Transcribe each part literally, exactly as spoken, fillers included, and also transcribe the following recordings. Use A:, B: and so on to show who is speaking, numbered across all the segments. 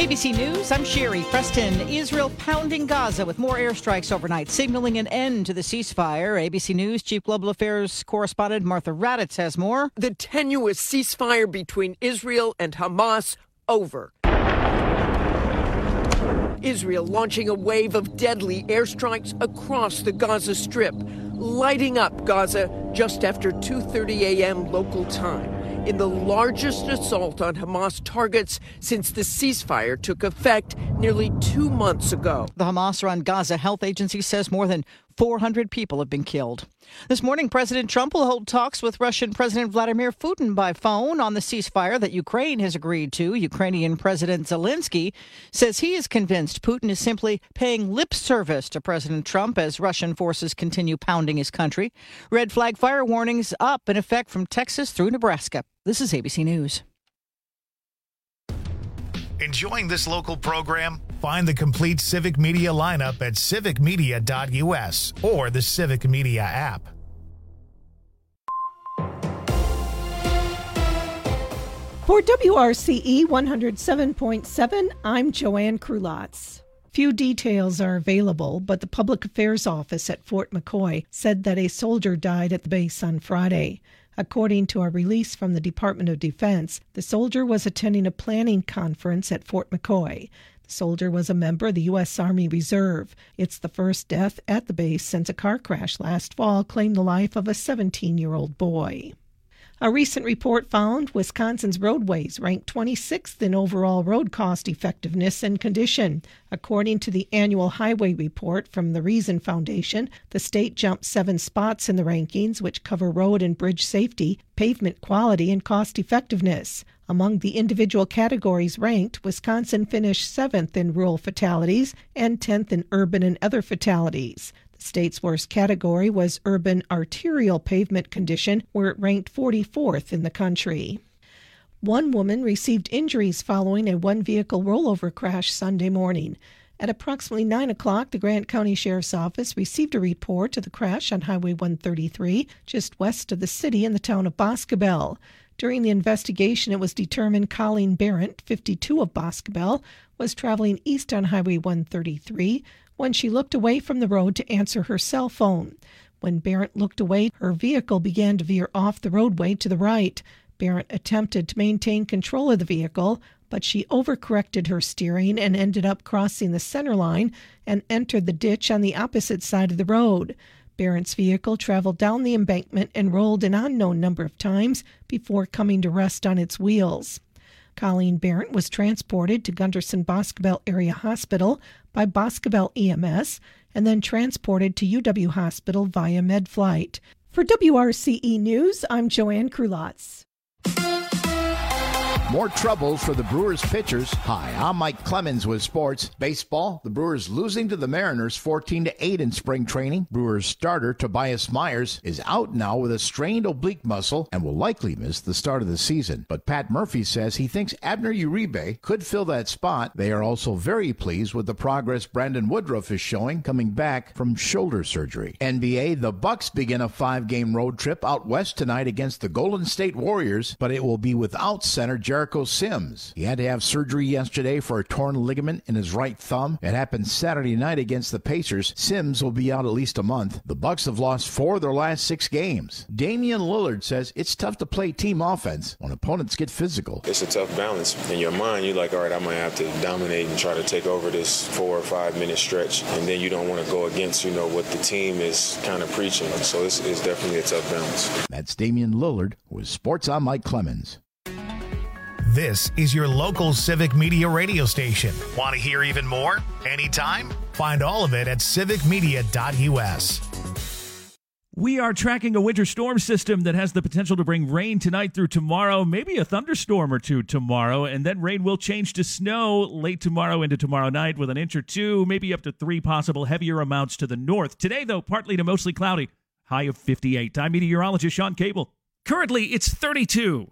A: A B C News, I'm Sherry Preston. Israel pounding Gaza with more airstrikes overnight, signaling an end to the ceasefire. A B C News Chief Global Affairs correspondent Martha Raddatz has more.
B: The tenuous ceasefire between Israel and Hamas over. Israel launching a wave of deadly airstrikes across the Gaza Strip, lighting up Gaza just after two thirty a.m. local time, in the largest assault on Hamas targets since the ceasefire took effect nearly two months ago.
A: The Hamas-run Gaza Health Agency says more than four hundred people have been killed. This morning, President Trump will hold talks with Russian President Vladimir Putin by phone on the ceasefire that Ukraine has agreed to. Ukrainian President Zelensky says he is convinced Putin is simply paying lip service to President Trump as Russian forces continue pounding his country. Red flag fire warnings up in effect from Texas through Nebraska. This is A B C News.
C: Enjoying this local program? Find the complete Civic Media lineup at civic media dot u s or the Civic Media app.
D: For W R C E one oh seven point seven, I'm Joanne Krulotz. Few details are available, but the Public Affairs Office at Fort McCoy said that a soldier died at the base on Friday. According to a release from the Department of Defense, the soldier was attending a planning conference at Fort McCoy. The soldier was a member of the U S. Army Reserve. It's the first death at the base since a car crash last fall claimed the life of a seventeen-year-old boy. A recent report found Wisconsin's roadways ranked twenty-sixth in overall road cost effectiveness and condition. According to the annual highway report from the Reason Foundation, the state jumped seven spots in the rankings, which cover road and bridge safety, pavement quality, and cost effectiveness. Among the individual categories ranked, Wisconsin finished seventh in rural fatalities and tenth in urban and other fatalities. The state's worst category was urban arterial pavement condition, where it ranked forty-fourth in the country. One woman received injuries following a one-vehicle rollover crash Sunday morning. At approximately nine o'clock, the Grant County Sheriff's Office received a report of the crash on Highway one thirty-three, just west of the city in the town of Boscobel. During the investigation, it was determined Colleen Barrett, fifty-two, of Boscobel, was traveling east on Highway one thirty-three when she looked away from the road to answer her cell phone. When Barrett looked away, her vehicle began to veer off the roadway to the right. Barrett attempted to maintain control of the vehicle, but she overcorrected her steering and ended up crossing the center line and entered the ditch on the opposite side of the road. Barrett's vehicle traveled down the embankment and rolled an unknown number of times before coming to rest on its wheels. Colleen Barrett was transported to Gunderson Boscobel Area Hospital by Boscobel E M S and then transported to U W Hospital via MedFlight. For W R C E News, I'm Joanne Krulotz.
E: More trouble for the Brewers pitchers. Hi, I'm Mike Clemens with sports. Baseball, the Brewers losing to the Mariners fourteen to eight in spring training. Brewers starter Tobias Myers is out now with a strained oblique muscle and will likely miss the start of the season. But Pat Murphy says he thinks Abner Uribe could fill that spot. They are also very pleased with the progress Brandon Woodruff is showing coming back from shoulder surgery. N B A, the Bucks begin a five-game road trip out west tonight against the Golden State Warriors, but it will be without center Jericho Sims. He had to have surgery yesterday for a torn ligament in his right thumb. It happened Saturday night against the Pacers. Sims will be out at least a month. The Bucks have lost four of their last six games. Damian Lillard says it's tough to play team offense when opponents get physical.
F: It's a tough balance. In your mind, you're like, all right, I might have to dominate and try to take over this four or five minute stretch. And then you don't want to go against, you know, what the team is kind of preaching. So it's, it's definitely a tough balance.
E: That's Damian Lillard with Sports. I'm Mike Clemens.
C: This is your local Civic Media radio station. Want to hear even more? Anytime? Find all of it at civic media dot u s.
G: We are tracking a winter storm system that has the potential to bring rain tonight through tomorrow, maybe a thunderstorm or two tomorrow, and then rain will change to snow late tomorrow into tomorrow night with an inch or two, maybe up to three possible heavier amounts to the north. Today, though, partly to mostly cloudy, high of fifty-eight. I'm meteorologist Sean Cable. Currently, it's thirty-two.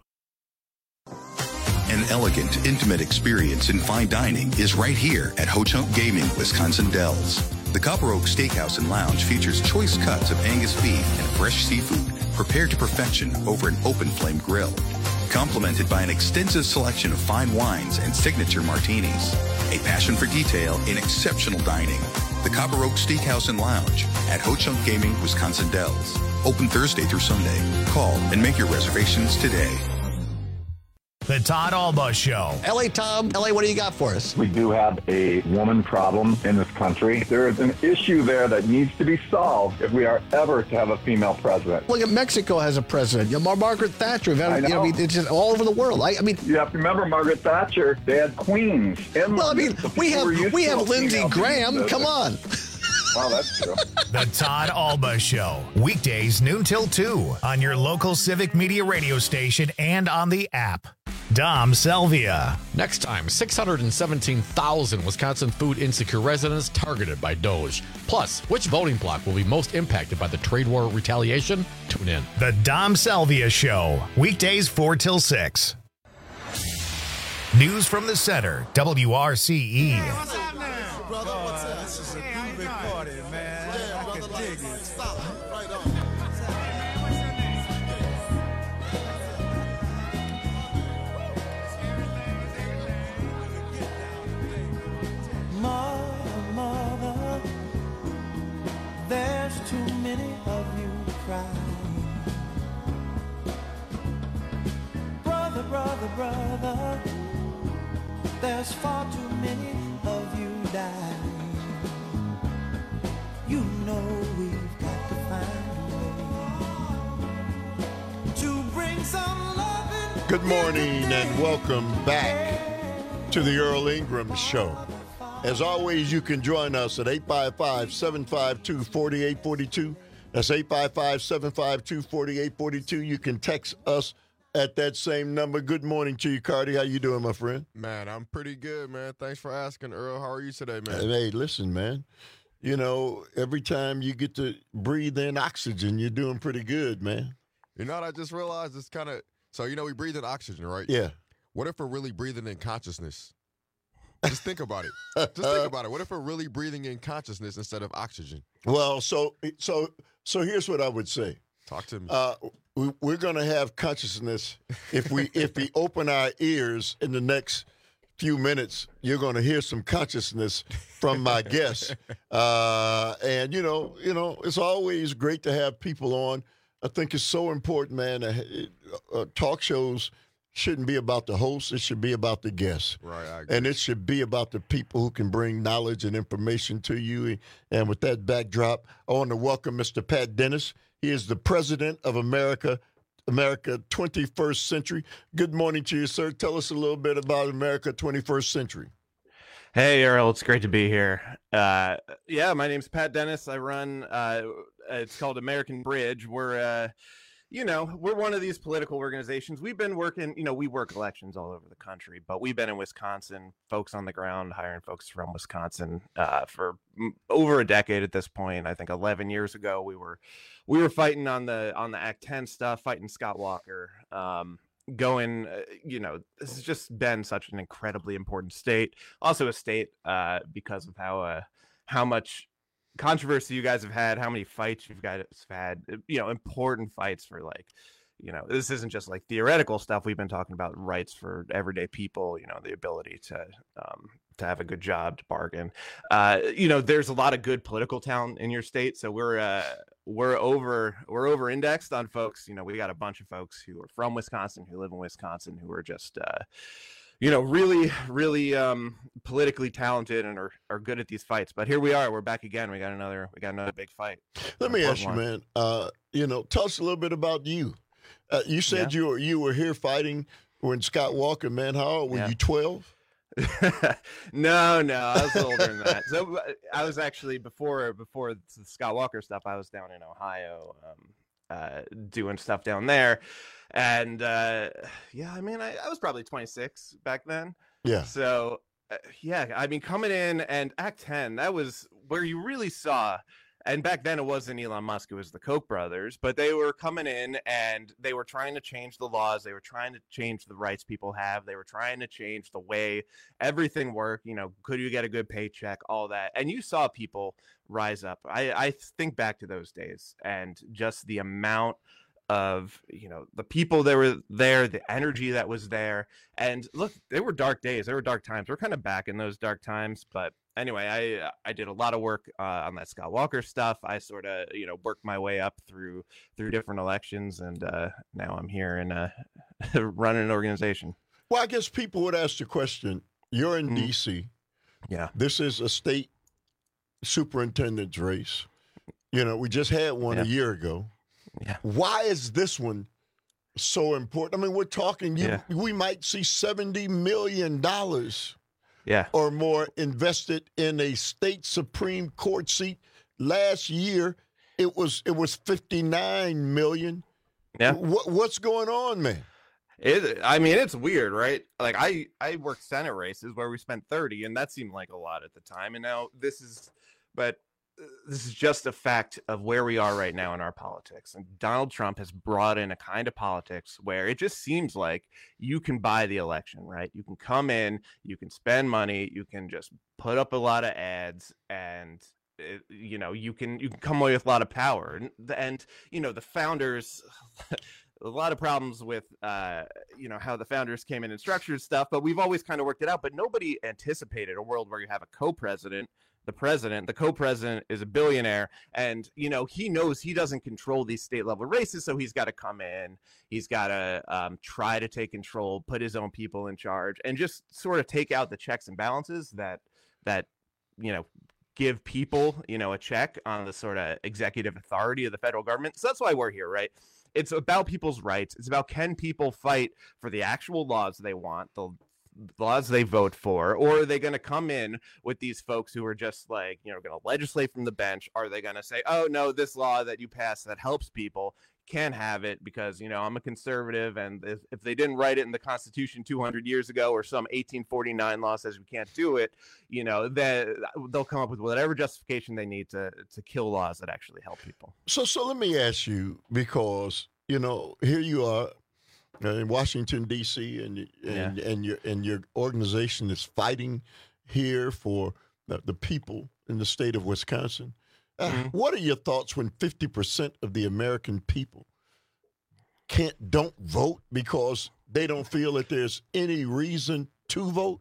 H: An elegant, intimate experience in fine dining is right here at Ho-Chunk Gaming, Wisconsin Dells. The Copper Oak Steakhouse and Lounge features choice cuts of Angus beef and fresh seafood prepared to perfection over an open flame grill. complemented by an extensive selection of fine wines and signature martinis. A passion for detail in exceptional dining. The Copper Oak Steakhouse and Lounge at Ho-Chunk Gaming, Wisconsin Dells. Open Thursday through Sunday. Call and make your reservations today.
C: The Todd Alba Show.
I: L A Tom, L A, what do you got for us?
J: We do have a woman problem in this country. There is an issue there that needs to be solved if we are ever to have a female president.
I: Look at Mexico has a president. You know, Margaret Thatcher. We've had,
J: I know.
I: You know, it's just all over the world. I, I mean,
J: You have to remember Margaret Thatcher. They had queens. In
I: well, I mean,
J: London, so
I: we
J: people
I: have
J: were used
I: we
J: to
I: have
J: a
I: Lindsey
J: female
I: Graham.
J: being
I: Come on.
J: Well, that's true.
C: The Todd Alba Show. Weekdays noon till two on your local Civic Media radio station and on the app. Dom Selvia.
K: Next time, six hundred seventeen thousand Wisconsin food insecure residents targeted by Doge. Plus, which voting bloc will be most impacted by the trade war retaliation? Tune in.
C: The Dom Selvia Show. Weekdays four till six. News from the center. W R C E.
L: Hey, what's happening? Brother, what's up? This is a groovy party, man. Yeah, I brother, can dig it. Stop. Right on.
M: Mother, mother, there's too many of you crying. Brother, brother, brother, there's far too many of you dying. You know we've got to find a way to bring some love in.
N: Good morning and welcome back to the Earl Ingram Show. As always, you can join us at eight five five, seven five two, four eight four two. That's eight five five, seven five two, four eight four two. You can text us at that same number. Good morning to you, Cardi. How you doing, my friend?
O: Man, I'm pretty good, man. Thanks for asking, Earl. How are you today, man?
N: And hey, listen, man. You know, every time you get to breathe in oxygen, you're doing pretty good, man.
O: You know what I just realized? It's kind of – so, you know, we breathe in oxygen, right?
N: Yeah.
O: What if we're really breathing in consciousness? Just think about it. Just think about it. What if we're really breathing in consciousness instead of oxygen?
N: Well, so so so here's what I would say.
O: Talk to me.
N: Uh, we, we're going to have consciousness if we if we open our ears in the next few minutes. You're going to hear some consciousness from my guests, uh, and you know, you know, it's always great to have people on. I think it's so important, man. Uh, uh, talk shows shouldn't be about the host. It should be about the guests.
O: Right. I agree.
N: And it should be about the people who can bring knowledge and information to you. And with that backdrop, I want to welcome Mister Pat Dennis. He is the president of America, America twenty-first Century. Good morning to you, sir. Tell us a little bit about America twenty-first Century.
P: Hey, Earl. It's great to be here. Uh, yeah, my name's Pat Dennis. I run, uh, it's called American Bridge. We're, uh, you know, we're one of these political organizations. We've been working, you know, we work elections all over the country, but we've been in Wisconsin, folks on the ground, hiring folks from Wisconsin uh, for m- over a decade at this point. I think eleven years ago, we were we were fighting on the on the Act ten stuff, fighting Scott Walker, um, going, uh, you know, this has just been such an incredibly important state. Also a state uh, because of how uh, how much controversy you guys have had, how many fights you've guys had, you know, important fights for, like, you know, this isn't just like theoretical stuff. We've been talking about rights for everyday people, you know, the ability to um, to have a good job, to bargain. Uh, you know, there's a lot of good political talent in your state, so we're uh, we're over we're over indexed on folks. You know, we got a bunch of folks who are from Wisconsin, who live in Wisconsin, who are just uh, you know, really, really um, politically talented and are, are good at these fights. But here we are. We're back again. We got another we got another big fight.
N: Let me ask you, man, uh, you know, tell us a little bit about you. Uh, you said yeah. you were you were here fighting when Scott Walker, man. How old were yeah. you, twelve?
P: no, no, I was older than that. So I was actually, before before the Scott Walker stuff, I was down in Ohio um, uh, doing stuff down there. And, uh, yeah, I mean, I, I was probably twenty-six back then.
N: Yeah.
P: So, uh, yeah, I mean, coming in and Act ten, that was where you really saw, and back then it wasn't Elon Musk, it was the Koch brothers, but they were coming in and they were trying to change the laws. They were trying to change the rights people have. They were trying to change the way everything worked. You know, could you get a good paycheck, all that. And you saw people rise up. I, I think back to those days and just the amount of, you know, the people that were there, the energy that was there. And look, they were dark days. They were dark times. We're kind of back in those dark times. But anyway, I I did a lot of work uh, on that Scott Walker stuff. I sort of, you know, worked my way up through through different elections. And uh, now I'm here and uh, running an organization.
N: Well, I guess people would ask the question, you're in
P: Mm.
N: D C.
P: Yeah.
N: This is a state superintendent's race. You know, we just had one
P: Yeah.
N: a year ago.
P: Yeah.
N: Why is this one so important? I mean, we're talking, you,
P: Yeah.
N: we might see seventy million dollars
P: Yeah.
N: or more invested in a state Supreme Court seat. Last year, it was it was fifty-nine million dollars.
P: Yeah.
N: What, what's going on, man?
P: It, I mean, it's weird, right? Like I, I worked Senate races where we spent thirty, and that seemed like a lot at the time. And now this is, but uh, this is just a fact of where we are right now in our politics. And Donald Trump has brought in a kind of politics where it just seems like you can buy the election, right? You can come in, you can spend money, you can just put up a lot of ads, and it, you know, you can you can come away with a lot of power. And, and you know, the founders. A lot of problems with, uh, you know, how the founders came in and structured stuff, but we've always kind of worked it out. But nobody anticipated a world where you have a co-president, the president, the co-president is a billionaire, and, you know, he knows he doesn't control these state level races, so he's got to come in, he's got to um, try to take control, put his own people in charge, and just sort of take out the checks and balances that, that, you know, give people, you know, a check on the sort of executive authority of the federal government. So that's why we're here, right? It's about people's rights. It's about, can people fight for the actual laws they want, the laws they vote for, or are they going to come in with these folks who are just like, you know, going to legislate from the bench? Are they going to say, oh, no, this law that you passed that helps people can't have it because, you know, I'm a conservative, and if, if they didn't write it in the Constitution two hundred years ago, or some eighteen forty-nine law says we can't do it, you know, then they'll come up with whatever justification they need to to kill laws that actually help people.
N: So, so let me ask you, because, you know, here you are in Washington, D C, and and,
P: Yeah.
N: and your and your organization is fighting here for the, the people in the state of Wisconsin. Uh,
P: Mhm.
N: What are your thoughts when fifty percent of the American people can't don't vote because they don't feel that there's any reason to vote?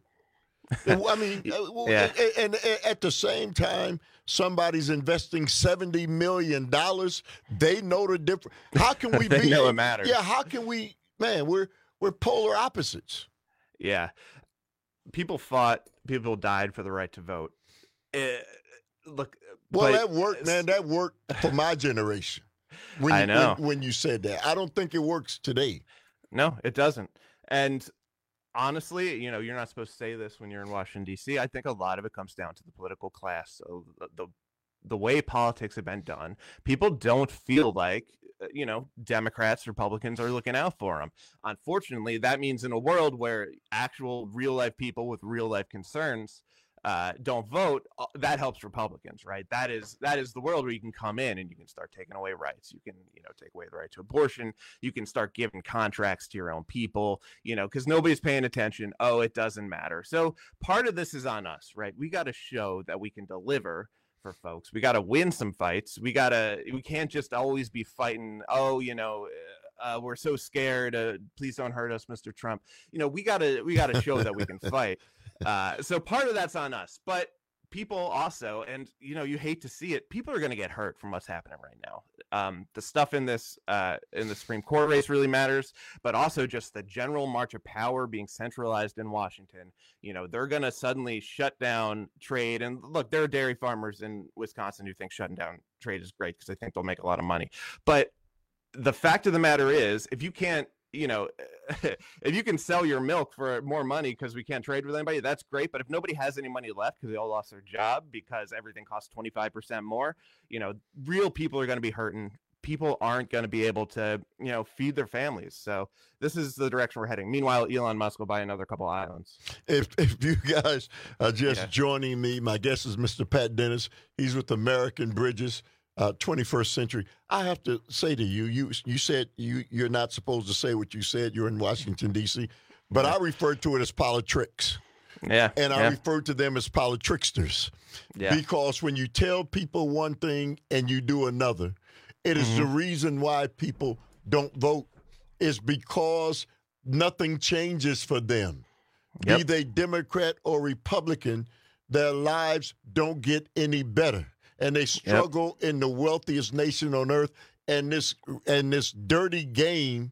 N: I mean, uh,
P: Yeah.
N: and, and at the same time, somebody's investing seventy million dollars. They know the difference. How can we
P: They
N: be?
P: know it matters.
N: Yeah, how can we? Man, we're we're polar opposites.
P: Yeah. People fought, people died for the right to vote. Eh, look,
N: Well,
P: but-
N: that worked, man. That worked for my generation. When
P: I
N: you,
P: know.
N: When, when you said that. I don't think it works today.
P: No, it doesn't. And honestly, you know, you're not supposed to say this when you're in Washington, D C. I think a lot of it comes down to the political class. So the, the the way politics have been done, people don't feel like, uh, you know, Democrats, Republicans are looking out for them. Unfortunately, that means in a world where actual real life people with real life concerns uh, don't vote, uh, that helps Republicans, right? That is that is the world where you can come in and you can start taking away rights. You can, you know, take away the right to abortion. You can start giving contracts to your own people, you know, because nobody's paying attention. Oh, it doesn't matter. So part of this is on us, right? We got to show that we can deliver for folks. We got to win some fights. We got to, we can't just always be fighting. Oh, you know, uh, we're so scared. Uh, please don't hurt us, Mister Trump. You know, we got to, we got to show that we can fight. Uh, so part of that's on us, but people also, and you know, you hate to see it, people are going to get hurt from what's happening right now. Um, the stuff in this, uh, in the Supreme Court race really matters, but also just the general march of power being centralized in Washington. You know, they're going to suddenly shut down trade. And look, there are dairy farmers in Wisconsin who think shutting down trade is great because they think they'll make a lot of money. But the fact of the matter is, if you can't, you know, if you can sell your milk for more money because we can't trade with anybody, that's great. But if nobody has any money left because they all lost their job because everything costs twenty-five percent more, you know, real people are going to be hurting. People aren't going to be able to, you know, feed their families. So this is the direction we're heading. Meanwhile, Elon Musk will buy another couple islands.
N: If if you guys are just
P: Yeah.
N: joining me, my guest is Mister Pat Dennis. He's with American Bridges, uh, twenty-first Century. I have to say to you, you you said you you're not supposed to say what you said. You're in Washington D C, but I refer to it as politricks.
P: Yeah,
N: and I
P: yeah.
N: refer to them as politricksters.
P: Yeah.
N: Because when you tell people one thing and you do another, it is
P: Mhm.
N: the reason why people don't vote is because nothing changes for them.
P: Yep.
N: Be they Democrat or Republican, their lives don't get any better. And they struggle yep. in the wealthiest nation on earth. And this and this dirty game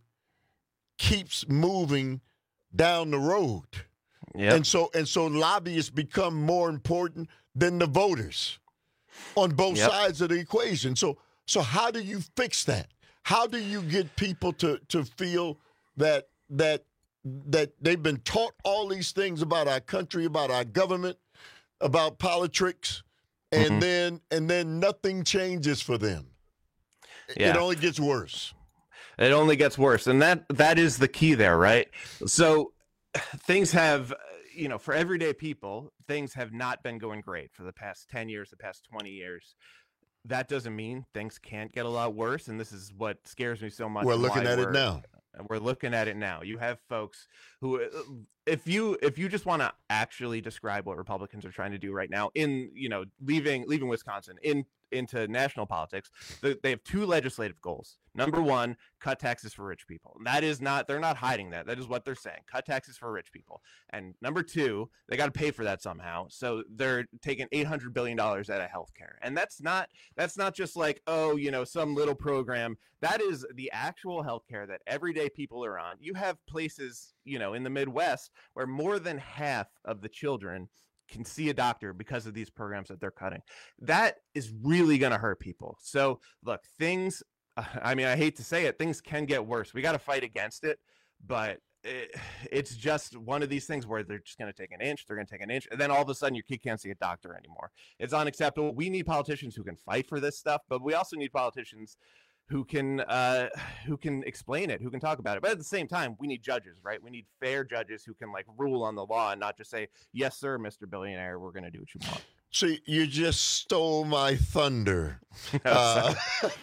N: keeps moving down the road.
P: Yep.
N: And so and so lobbyists become more important than the voters on both yep. sides of the equation. So so how do you fix that? How do you get people to, to feel that that that they've been taught all these things about our country, about our government, about politics, and mm-hmm. then and then nothing changes for them?
P: Yeah.
N: It only gets worse.
P: It only gets worse. And that that is the key there, right? So things have, you know, for everyday people, things have not been going great for the past ten years, the past twenty years. That doesn't mean things can't get a lot worse. And this is what scares me so much.
N: We're looking at it now.
P: We're looking at it now. You have folks who, if you if you just want to actually describe what Republicans are trying to do right now in, you know, leaving leaving Wisconsin in into national politics, they have two legislative goals. Number one, cut taxes for rich people. And that is not, they're not hiding that. That is what they're saying. Cut taxes for rich people. And number two, they got to pay for that somehow. So they're taking eight hundred billion dollars out of healthcare. And that's not, that's not just like, oh, you know, some little program. That is the actual healthcare that everyday people are on. You have places, you know, in the Midwest where more than half of the children can see a doctor because of these programs that they're cutting. That is really going to hurt people. So look, things, I mean, I hate to say it, things can get worse. We got to fight against it, but it, it's just one of these things where they're just going to take an inch, they're going to take an inch, and then all of a sudden your kid can't see a doctor anymore. It's unacceptable. We need politicians who can fight for this stuff, but we also need politicians who can uh, who can explain it, who can talk about it. But at the same time, we need judges, right? We need fair judges who can like rule on the law and not just say, yes, sir, Mister Billionaire, we're going to do what you want.
N: See, you just stole my thunder. uh,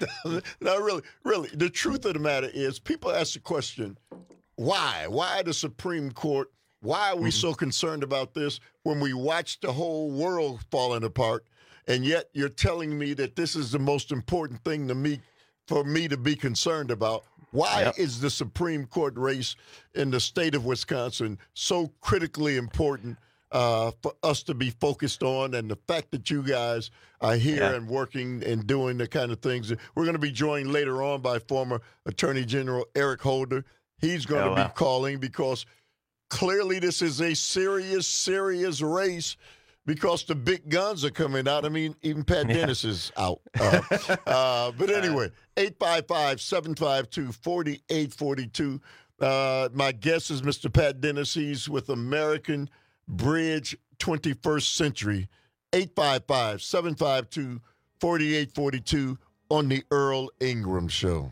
N: no, really, really. The truth of the matter is people ask the question, why? Why the Supreme Court? Why are we mm-hmm. so concerned about this when we watch the whole world falling apart? And yet you're telling me that this is the most important thing to me for me to be concerned about. Why yep. is the Supreme Court race in the state of Wisconsin so critically important uh, for us to be focused on? And the fact that you guys are here yeah. and working and doing the kind of things. We're going to be joined later on by former Attorney General Eric Holder. He's going oh, to wow. be calling because clearly this is a serious, serious race because the big guns are coming out. I mean, even Pat yeah. Dennis is out. Uh, uh, but anyway, eight five five, seven five two, four eight four two. Uh, my guest is Mister Pat Dennis. He's with American Bridge twenty-first Century. eight five five, seven five two, four eight four two on the Earl Ingram Show.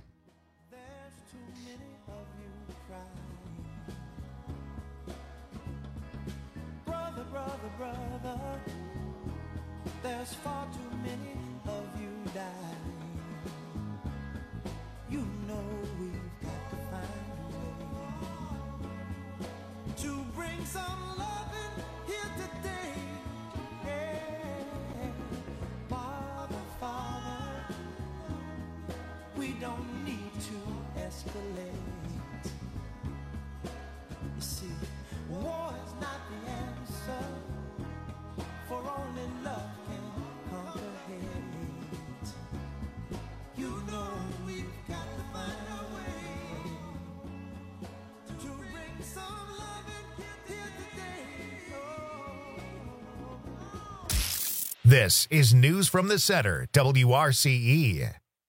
M: There's far too many of you dying. You know we've got to find a way to bring some love in here today. Yeah. Father, Father, we don't need to escalate. You see, war is not the answer, for only love
C: This is News from the Center, W R C E.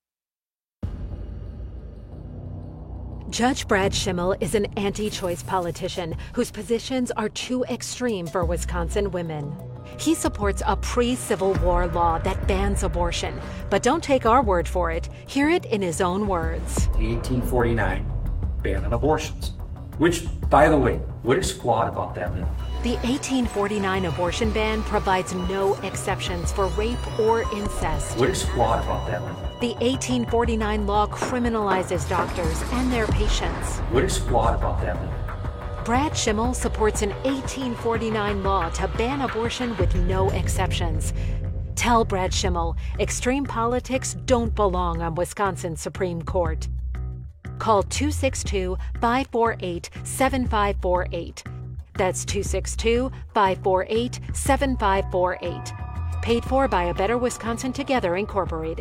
Q: Judge Brad Schimmel is an anti-choice politician whose positions are too extreme for Wisconsin women. He supports a pre-Civil War law that bans abortion. But don't take our word for it. Hear it in his own words.
R: The eighteen forty-nine ban on abortions, which, by the way, what is flawed about that law?
Q: The eighteen forty-nine abortion ban provides no exceptions for rape or incest.
R: What is flawed about that law?
Q: The eighteen forty-nine law criminalizes doctors and their patients.
R: What is flawed about that law?
Q: Brad Schimmel supports an eighteen forty-nine law to ban abortion with no exceptions. Tell Brad Schimmel, extreme politics don't belong on Wisconsin's Supreme Court. Call two six two, five four eight, seven five four eight. That's two six two, five four eight, seven five four eight. Paid for by A Better Wisconsin Together, Incorporated.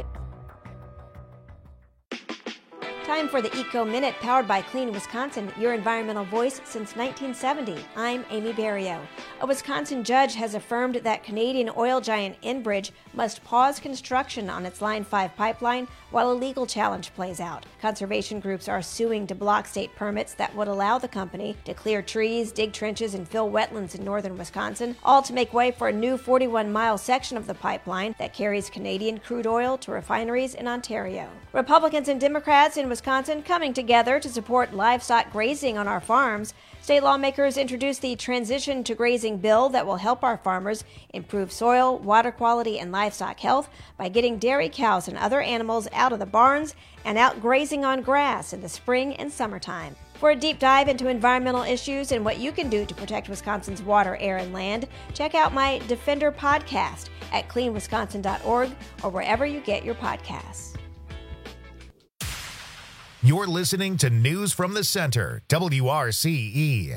S: Time for the Eco Minute, powered by Clean Wisconsin, your environmental voice since nineteen seventy. I'm Amy Barrio. A Wisconsin judge has affirmed that Canadian oil giant Enbridge must pause construction on its Line five pipeline while a legal challenge plays out. Conservation groups are suing to block state permits that would allow the company to clear trees, dig trenches, and fill wetlands in northern Wisconsin, all to make way for a new forty-one mile section of the pipeline that carries Canadian crude oil to refineries in Ontario. Republicans and Democrats in Wisconsin coming together to support livestock grazing on our farms. State lawmakers introduced the Transition to Grazing bill that will help our farmers improve soil, water quality, and livestock health by getting dairy cows and other animals out of the barns and out grazing on grass in the spring and summertime. For a deep dive into environmental issues and what you can do to protect Wisconsin's water, air, and land, check out my Defender podcast at clean wisconsin dot org or wherever you get your podcasts.
C: You're listening to News from the Center, W R C E.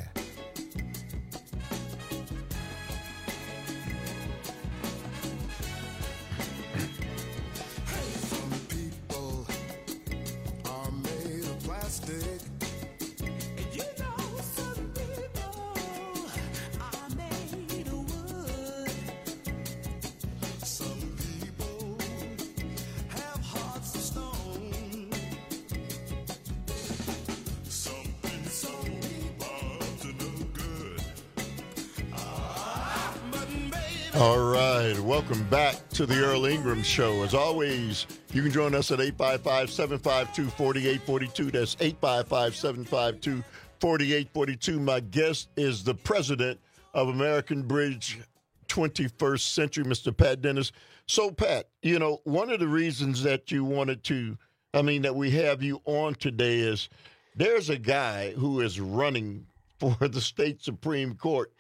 N: All right, welcome back to the Earl Ingram Show. As always, you can join us at eight five five, seven five two, four eight four two. That's eight five five, seven five two, four eight four two. My guest is the president of American Bridge twenty-first Century, Mister Pat Dennis. So, Pat, you know, one of the reasons that you wanted to, I mean, that we have you on today is there's a guy who is running for the state Supreme Court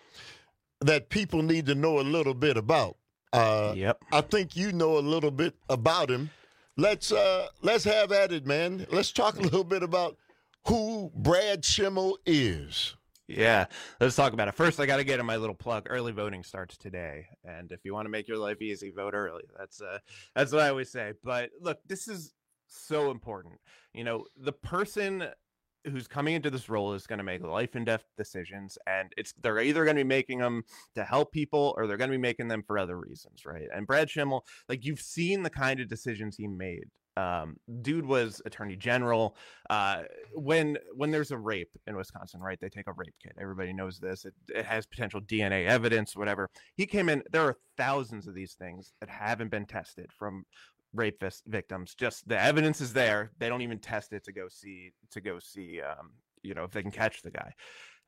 N: that people need to know a little bit about. Uh, yep. I think you know a little bit about him. Let's uh, let's have at it, man. Let's talk a little bit about who Brad Schimel is.
P: Yeah, let's talk about it. First, I got to get in my little plug. Early voting starts today, and if you want to make your life easy, vote early. That's uh, that's what I always say. But look, this is so important. You know, the person who's coming into this role is going to make life and death decisions, and it's they're either going to be making them to help people or they're going to be making them for other reasons, right? And Brad Schimel, like, you've seen the kind of decisions he made. Um, dude was attorney general. Uh, when when there's a rape in Wisconsin, right, they take a rape kit. Everybody knows this. It, it has potential D N A evidence, whatever. He came in. There are thousands of these things that haven't been tested from rape victims. Just the evidence is there. They don't even test it to go see to go see um you know if they can catch the guy.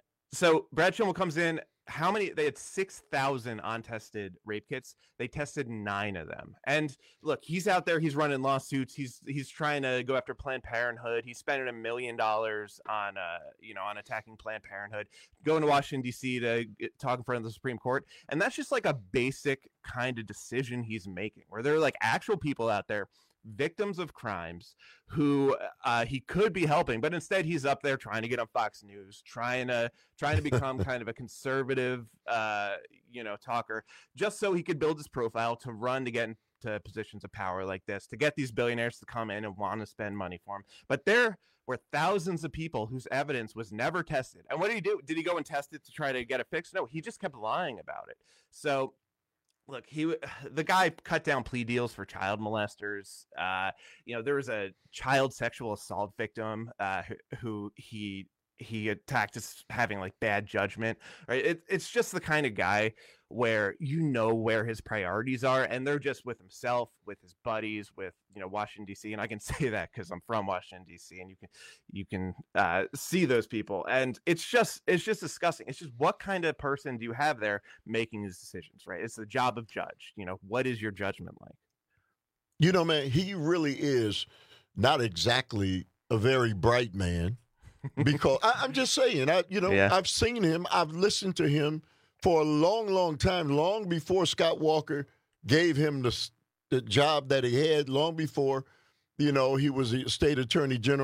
P: So Brad Schimel comes in. How many? They had six thousand untested rape kits. They tested nine of them. And look, he's out there. He's running lawsuits. He's he's trying to go after Planned Parenthood. He's spending a million dollars on uh you know on attacking Planned Parenthood. Going to Washington D C to get, talk in front of the Supreme Court. And that's just like a basic kind of decision he's making, where there are like actual people out there, victims of crimes, who uh, he could be helping, but instead he's up there trying to get on Fox News, trying to trying to become kind of a conservative, uh, you know, talker, just so he could build his profile to run to get into positions of power like this, to get these billionaires to come in and want to spend money for him. But there were thousands of people whose evidence was never tested. And what did he do? Did he go and test it to try to get it fixed? No, he just kept lying about it. So look, he the guy cut down plea deals for child molesters. Uh, you know, there was a child sexual assault victim uh, who, who he he attacked as having like bad judgment. Right? It, it's just the kind of guy where you know where his priorities are, and they're just with himself, with his buddies, with you know Washington D C. And I can say that because I'm from Washington D C, and you can you can uh, see those people, and it's just it's just disgusting. It's just, what kind of person do you have there making these decisions? Right? It's the job of judge. You know, what is your judgment like?
N: You know, man, he really is not exactly a very bright man, because I, I'm just saying, I you know, yeah. I've seen him, I've listened to him for a long, long time, long before Scott Walker gave him the, the job that he had, long before, you know, he was a state attorney general.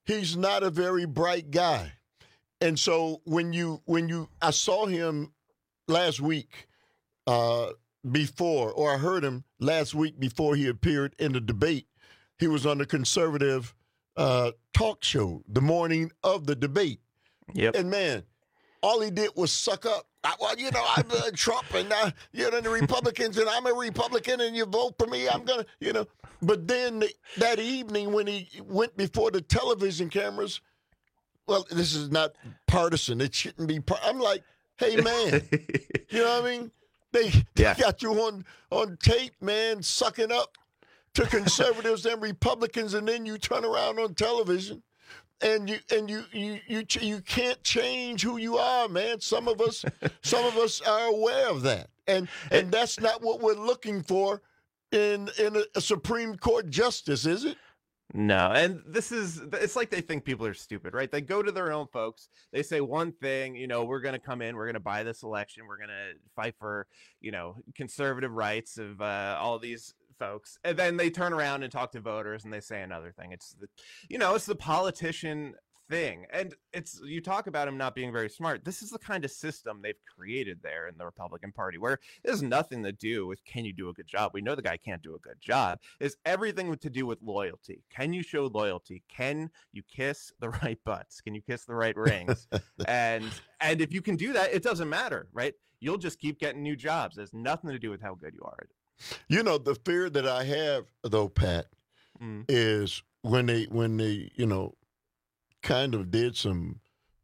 N: he's not a very bright guy. And so when you when you I saw him last week uh, before, or I heard him last week before he appeared in the debate. He was on the conservative uh, talk show the morning of the debate.
P: Yep.
N: And man, all he did was suck up. I, well, you know, I'm uh, Trump, and uh, you know the Republicans, and I'm a Republican, and you vote for me. I'm gonna, you know. But then the, that evening when he went before the television cameras. Well, this is not partisan. It shouldn't be. Par- I'm like, hey, man, you know what I mean? They,
P: Yeah.
N: they got you on, on tape, man, sucking up to conservatives and Republicans, and then you turn around on television, and you and you you you ch- you can't change who you are, man. Some of us, some of us are aware of that, and and that's not what we're looking for in in a, a Supreme Court justice, is it?
P: No, and this is, it's like they think people are stupid, right? They go to their own folks. They say one thing, you know, we're going to come in, we're going to buy this election, we're going to fight for, you know, conservative rights of uh, all these folks. And then they turn around and talk to voters and they say another thing. It's the, you know, it's the politician thing. And it's, you talk about him not being very smart. This is the kind of system they've created there in the Republican Party, where it has nothing to do with, can you do a good job? We know the guy can't do a good job. It's everything to do with loyalty. Can you show loyalty? Can you kiss the right butts? Can you kiss the right rings? and and if you can do that, it doesn't matter, right? You'll just keep getting new jobs. It has nothing to do with how good you are.
N: You know, the fear that I have, though, Pat,
P: Mm.
N: is when they when they you know kind of did some,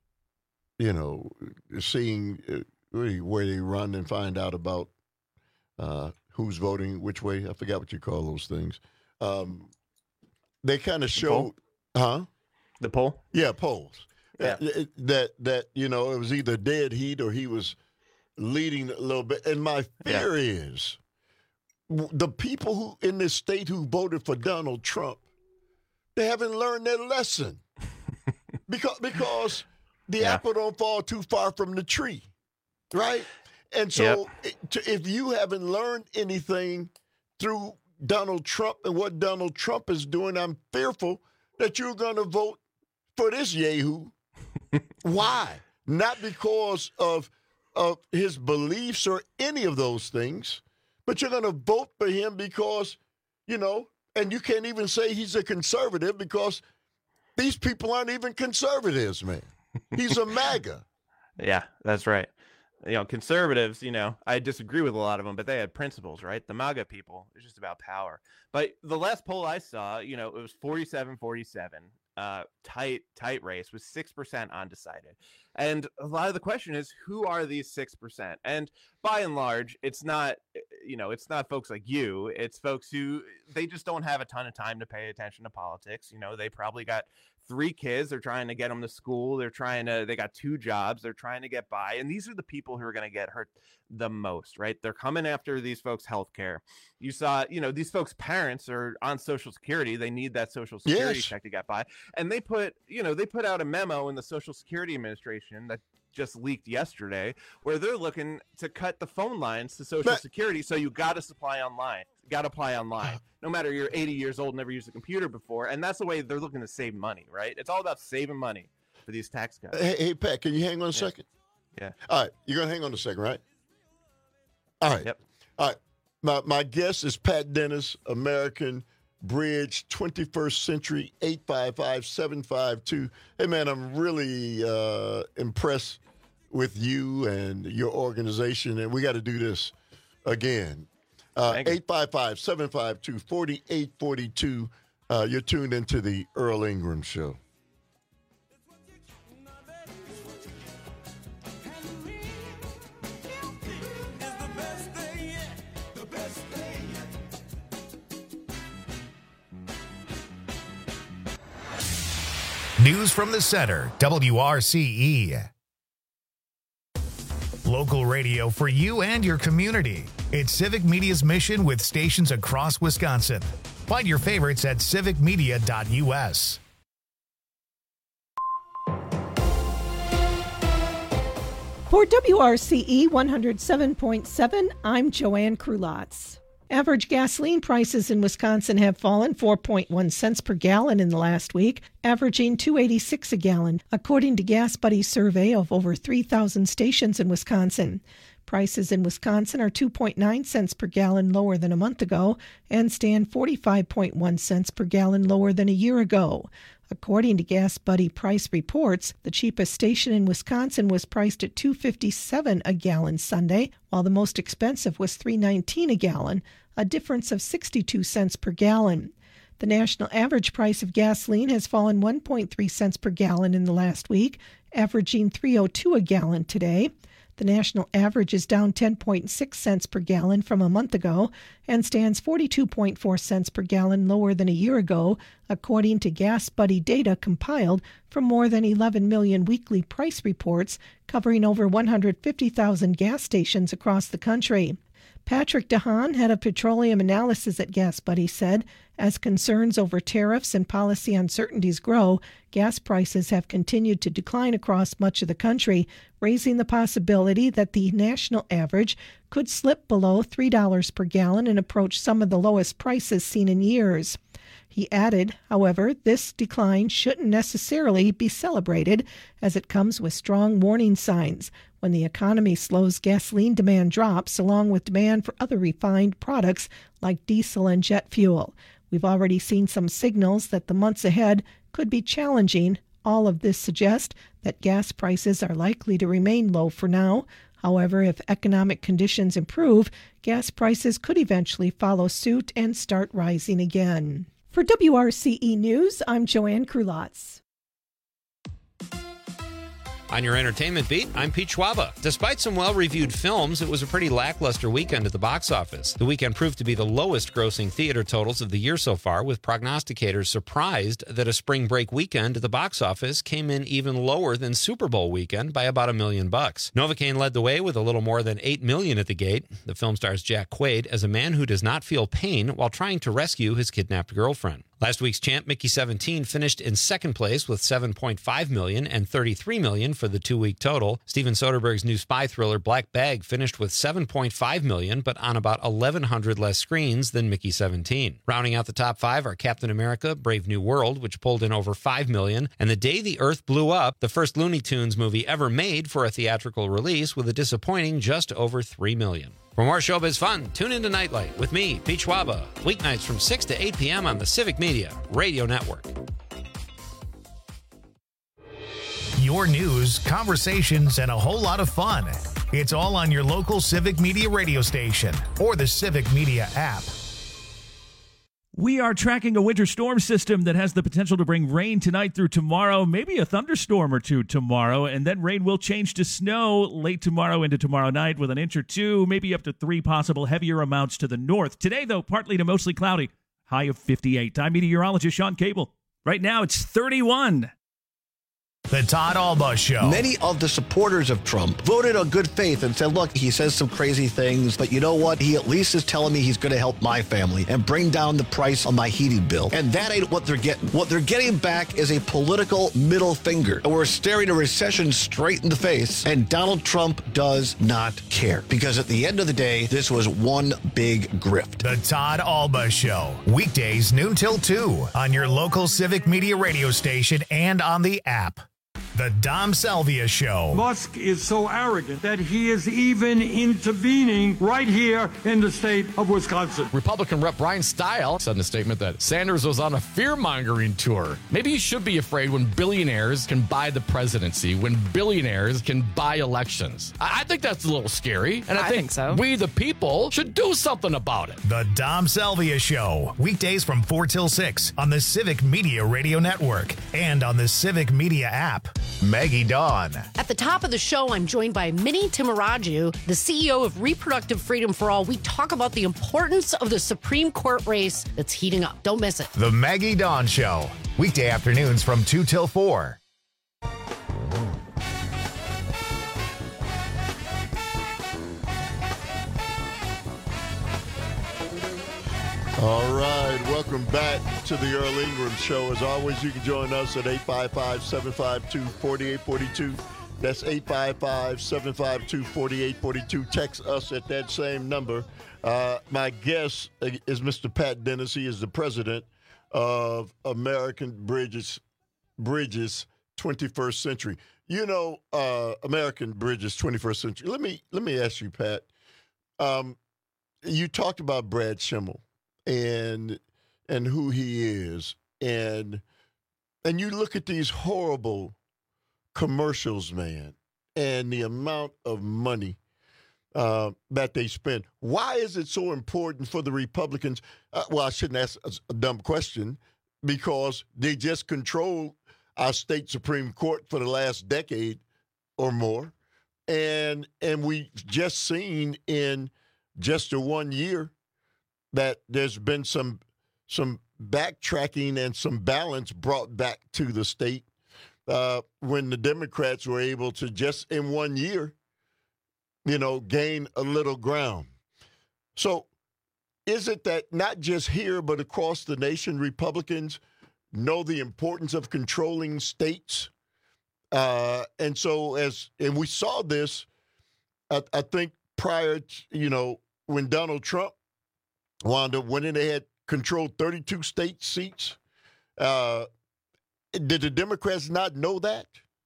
N: you know, seeing uh, where they run and find out about uh, who's voting which way. I forgot what you call those things. Um, they kind of showed, huh?
P: The poll?
N: Yeah, polls.
P: Yeah.
N: That, that that you know it was either dead heat or he was leading a little bit. And my fear
P: Yeah.
N: is w- the people who in this state who voted for Donald Trump, they haven't learned their lesson. Because because the
P: Yeah.
N: apple don't fall too far from the tree, right? And so it, to, if you haven't learned anything through Donald Trump and what Donald Trump is doing, I'm fearful that you're going to vote for this yahoo. Why? Not because of of his beliefs or any of those things, but you're going to vote for him because, you know, and you can't even say he's a conservative because these people aren't even conservatives, man. He's a MAGA.
P: Yeah, that's right. You know, conservatives, you know, I disagree with a lot of them, but they had principles, right? The MAGA people, it's just about power. But the last poll I saw, you know, it was forty-seven forty-seven, uh, tight, tight race with six percent undecided. And a lot of the question is, who are these six percent? And by and large, it's not, you know, it's not folks like you. It's folks who, they just don't have a ton of time to pay attention to politics. You know, they probably got three kids. They're trying to get them to school. They're trying to, they got two jobs. They're trying to get by. And these are the people who are going to get hurt the most, right? They're coming after these folks' healthcare. You saw, you know, these folks' parents are on Social Security. They need that Social Security
N: Yes.
P: check to get by. And they put, you know, they put out a memo in the Social Security Administration that just leaked yesterday where they're looking to cut the phone lines to Social
N: But-
P: Security. So you got to supply online, got to apply online, no matter you're eighty years old, never used a computer before. And that's the way they're looking to save money, right? It's all about saving money for these tax cuts.
N: Hey, hey, Pat, can you hang on a second?
P: Yeah.
N: All right, you're going to hang on a second, right? All right.
P: Yep.
N: All right. My, my guest is Pat Dennis, American Bridge, twenty-first Century, eight five five, seven five two. Hey, man, I'm really uh, impressed with you and your organization, and we got to do this again. Uh,
P: Thank you.
N: eight five five, seven five two, four eight four two. Uh, you're tuned into the Earl Ingram Show.
C: News from the center, W R C E. Local radio for you and your community. It's Civic Media's mission with stations across Wisconsin. Find your favorites at civic media dot U S.
D: For W R C E one oh seven point seven, I'm Joanne Krulotz. Average gasoline prices in Wisconsin have fallen four point one cents per gallon in the last week, averaging two dollars and eighty-six cents a gallon, according to Gas Buddy's survey of over three thousand stations in Wisconsin. Prices in Wisconsin are two point nine cents per gallon lower than a month ago and stand forty-five point one cents per gallon lower than a year ago. According to Gas Buddy price reports, the cheapest station in Wisconsin was priced at two dollars and fifty-seven cents a gallon Sunday, while the most expensive was three dollars and nineteen cents a gallon, a difference of sixty-two cents per gallon. The national average price of gasoline has fallen one point three cents per gallon in the last week, averaging three dollars and two cents a gallon today. The national average is down ten point six cents per gallon from a month ago and stands forty-two point four cents per gallon lower than a year ago, according to Gas Buddy data compiled from more than eleven million weekly price reports covering over one hundred fifty thousand gas stations across the country. Patrick DeHaan, head of petroleum analysis at Gas Buddy, said, as concerns over tariffs and policy uncertainties grow, gas prices have continued to decline across much of the country, raising the possibility that the national average could slip below three dollars per gallon and approach some of the lowest prices seen in years. He added, however, this decline shouldn't necessarily be celebrated, as it comes with strong warning signs. When the economy slows, gasoline demand drops, along with demand for other refined products like diesel and jet fuel. We've already seen some signals that the months ahead could be challenging. All of this suggests that gas prices are likely to remain low for now. However, if economic conditions improve, gas prices could eventually follow suit and start rising again. For W R C E News, I'm Joanne Krulotz.
T: On your entertainment beat, I'm Pete Schwaba. Despite some well-reviewed films, it was a pretty lackluster weekend at the box office. The weekend proved to be the lowest-grossing theater totals of the year so far, with prognosticators surprised that a spring break weekend at the box office came in even lower than Super Bowl weekend by about a million bucks. Novocaine led the way with a little more than eight million at the gate. The film stars Jack Quaid as a man who does not feel pain while trying to rescue his kidnapped girlfriend. Last week's champ, Mickey seventeen, finished in second place with seven point five million dollars and thirty-three million dollars for the two-week total. Steven Soderbergh's new spy thriller, Black Bag, finished with seven point five million dollars, but on about eleven hundred less screens than Mickey seventeen. Rounding out the top five are Captain America, Brave New World, which pulled in over five million dollars, and The Day the Earth Blew Up, the first Looney Tunes movie ever made for a theatrical release, with a disappointing just over three million dollars. For more showbiz fun, tune into Nightlight with me, Pete Schwaba, weeknights from six to eight p.m. on the Civic Media Radio Network.
C: Your news, conversations, and a whole lot of fun. It's all on your local Civic Media radio station or the Civic Media app.
G: We are tracking a winter storm system that has the potential to bring rain tonight through tomorrow, maybe a thunderstorm or two tomorrow, and then rain will change to snow late tomorrow into tomorrow night with an inch or two, maybe up to three possible heavier amounts to the north. Today, though, partly to mostly cloudy, high of fifty-eight. I'm meteorologist Sean Cable. Right now, it's thirty-one.
C: The Todd Alba Show.
I: Many of the supporters of Trump voted on good faith and said, look, he says some crazy things, but you know what? He at least is telling me he's going to help my family and bring down the price on my heating bill. And that ain't what they're getting. What they're getting back is a political middle finger. And we're staring a recession straight in the face, and Donald Trump does not care. Because at the end of the day, this was one big grift.
C: The Todd Alba Show. Weekdays noon till two on your local Civic Media radio station and on the app. The Dom Salvia Show.
U: Musk is so arrogant that he is even intervening right here in the state of Wisconsin.
K: Republican Rep Brian Stile said in a statement that Sanders was on a fear-mongering tour. Maybe you should be afraid when billionaires can buy the presidency, when billionaires can buy elections. I, I think that's a little scary, and I,
V: I
K: think,
V: think so.
K: we, the people, should do something about it.
C: The Dom Salvia Show. Weekdays from four till six on the Civic Media Radio Network and on the Civic Media app. Maggie Dawn.
W: At the top of the show, I'm joined by Minnie Timaraju, the C E O of Reproductive Freedom for All. We talk about the importance of the Supreme Court race that's heating up. Don't miss it.
C: The Maggie Dawn Show. Weekday afternoons from two till four.
N: All right, welcome back to the Earl Ingram Show. As always, you can join us at eight five five, seven five two, four eight four two. That's eight five five, seven five two, four eight four two. Text us at that same number. Uh, my guest is Mister Pat Dennis. He is the president of American Bridges, Bridges twenty-first Century. You know, uh, American Bridges twenty-first Century. Let me let me ask you, Pat. Um, you talked about Brad Schimmel and and who he is, and and you look at these horrible commercials, man, and the amount of money uh, that they spend. Why is it so important for the Republicans? Uh, well, I shouldn't ask a, a dumb question, because they just control our state Supreme Court for the last decade or more, and and we just seen in just the one year that there's been some some backtracking and some balance brought back to the state. Uh, when the Democrats were able to just in one year, you know, gain a little ground. So is it that not just here, but across the nation, Republicans know the importance of controlling states? Uh, and so as, and we saw this, I, I think prior to, you know, when Donald Trump wound up winning, they had controlled thirty-two state seats. Uh, Did the Democrats not know that?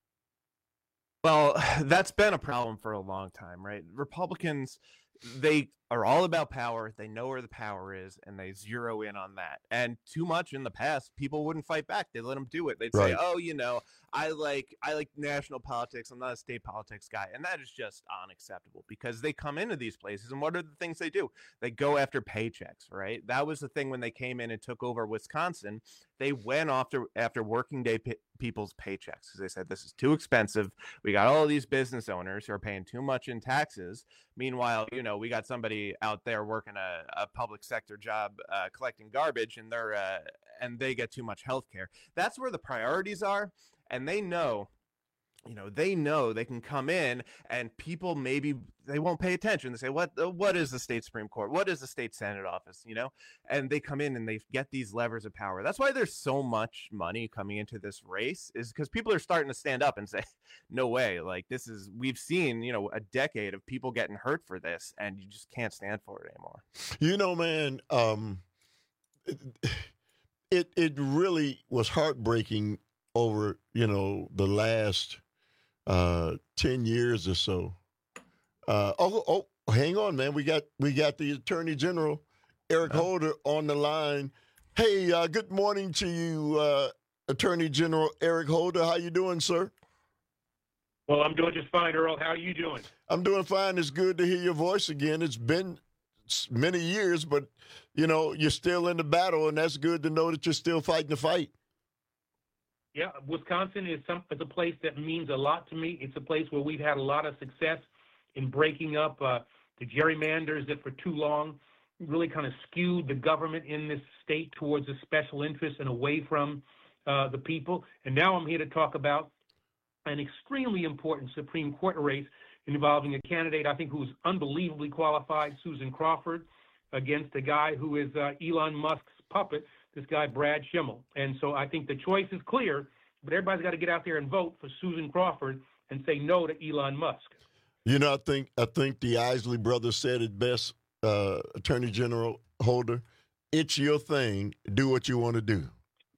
P: Well, that's been a problem for a long time, right? Republicans, they are all about power. They know where the power is, and they zero in on that. And too much in the past, people wouldn't fight back. They let them do it. They'd
N: Right.
P: say, "Oh, you know, I like I like national politics. I'm not a state politics guy," and that is just unacceptable, because they come into these places, and what are the things they do? They go after paychecks, right? That was the thing when they came in and took over Wisconsin. They went after after working day p- people's paychecks, because they said, this is too expensive. We got all of these business owners who are paying too much in taxes. Meanwhile, you know, we got somebody out there working a, a public sector job uh, collecting garbage, and they're uh, and they get too much health care. That's where the priorities are. And they know, you know, they know they can come in, and people maybe they won't pay attention. They say, what, what is the state Supreme Court? What is the state Senate office? You know, and they come in and they get these levers of power. That's why there's so much money coming into this race, is because people are starting to stand up and say, no way. Like, this is, we've seen, you know, a decade of people getting hurt for this, and you just can't stand for it anymore.
N: You know, man, um, it, it really was heartbreaking over, you know, the last uh, ten years or so. Uh, oh, oh, hang on, man. We got we got the Attorney General, Eric Holder, on the line. Hey, uh, good morning to you, uh, Attorney General Eric Holder. How you doing, sir?
A: Well, I'm doing just fine, Earl. How are you doing?
N: I'm doing fine. It's good to hear your voice again. It's been many years, but, you know, you're still in the battle, and that's good to know that you're still fighting the fight.
A: Yeah, Wisconsin is some is a place that means a lot to me. It's a place where we've had a lot of success in breaking up uh, the gerrymanders that for too long really kind of skewed the government in this state towards a special interest and away from uh, the people. And now I'm here to talk about an extremely important Supreme Court race involving a candidate I think who's unbelievably qualified, Susan Crawford, against a guy who is uh, Elon Musk's puppet, this guy, Brad Schimmel. And so I think the choice is clear, but everybody's got to get out there and vote for Susan Crawford and say no to Elon Musk.
N: You know, I think I think the Isley brothers said it best, uh, Attorney General Holder. It's your thing. Do what you want to do.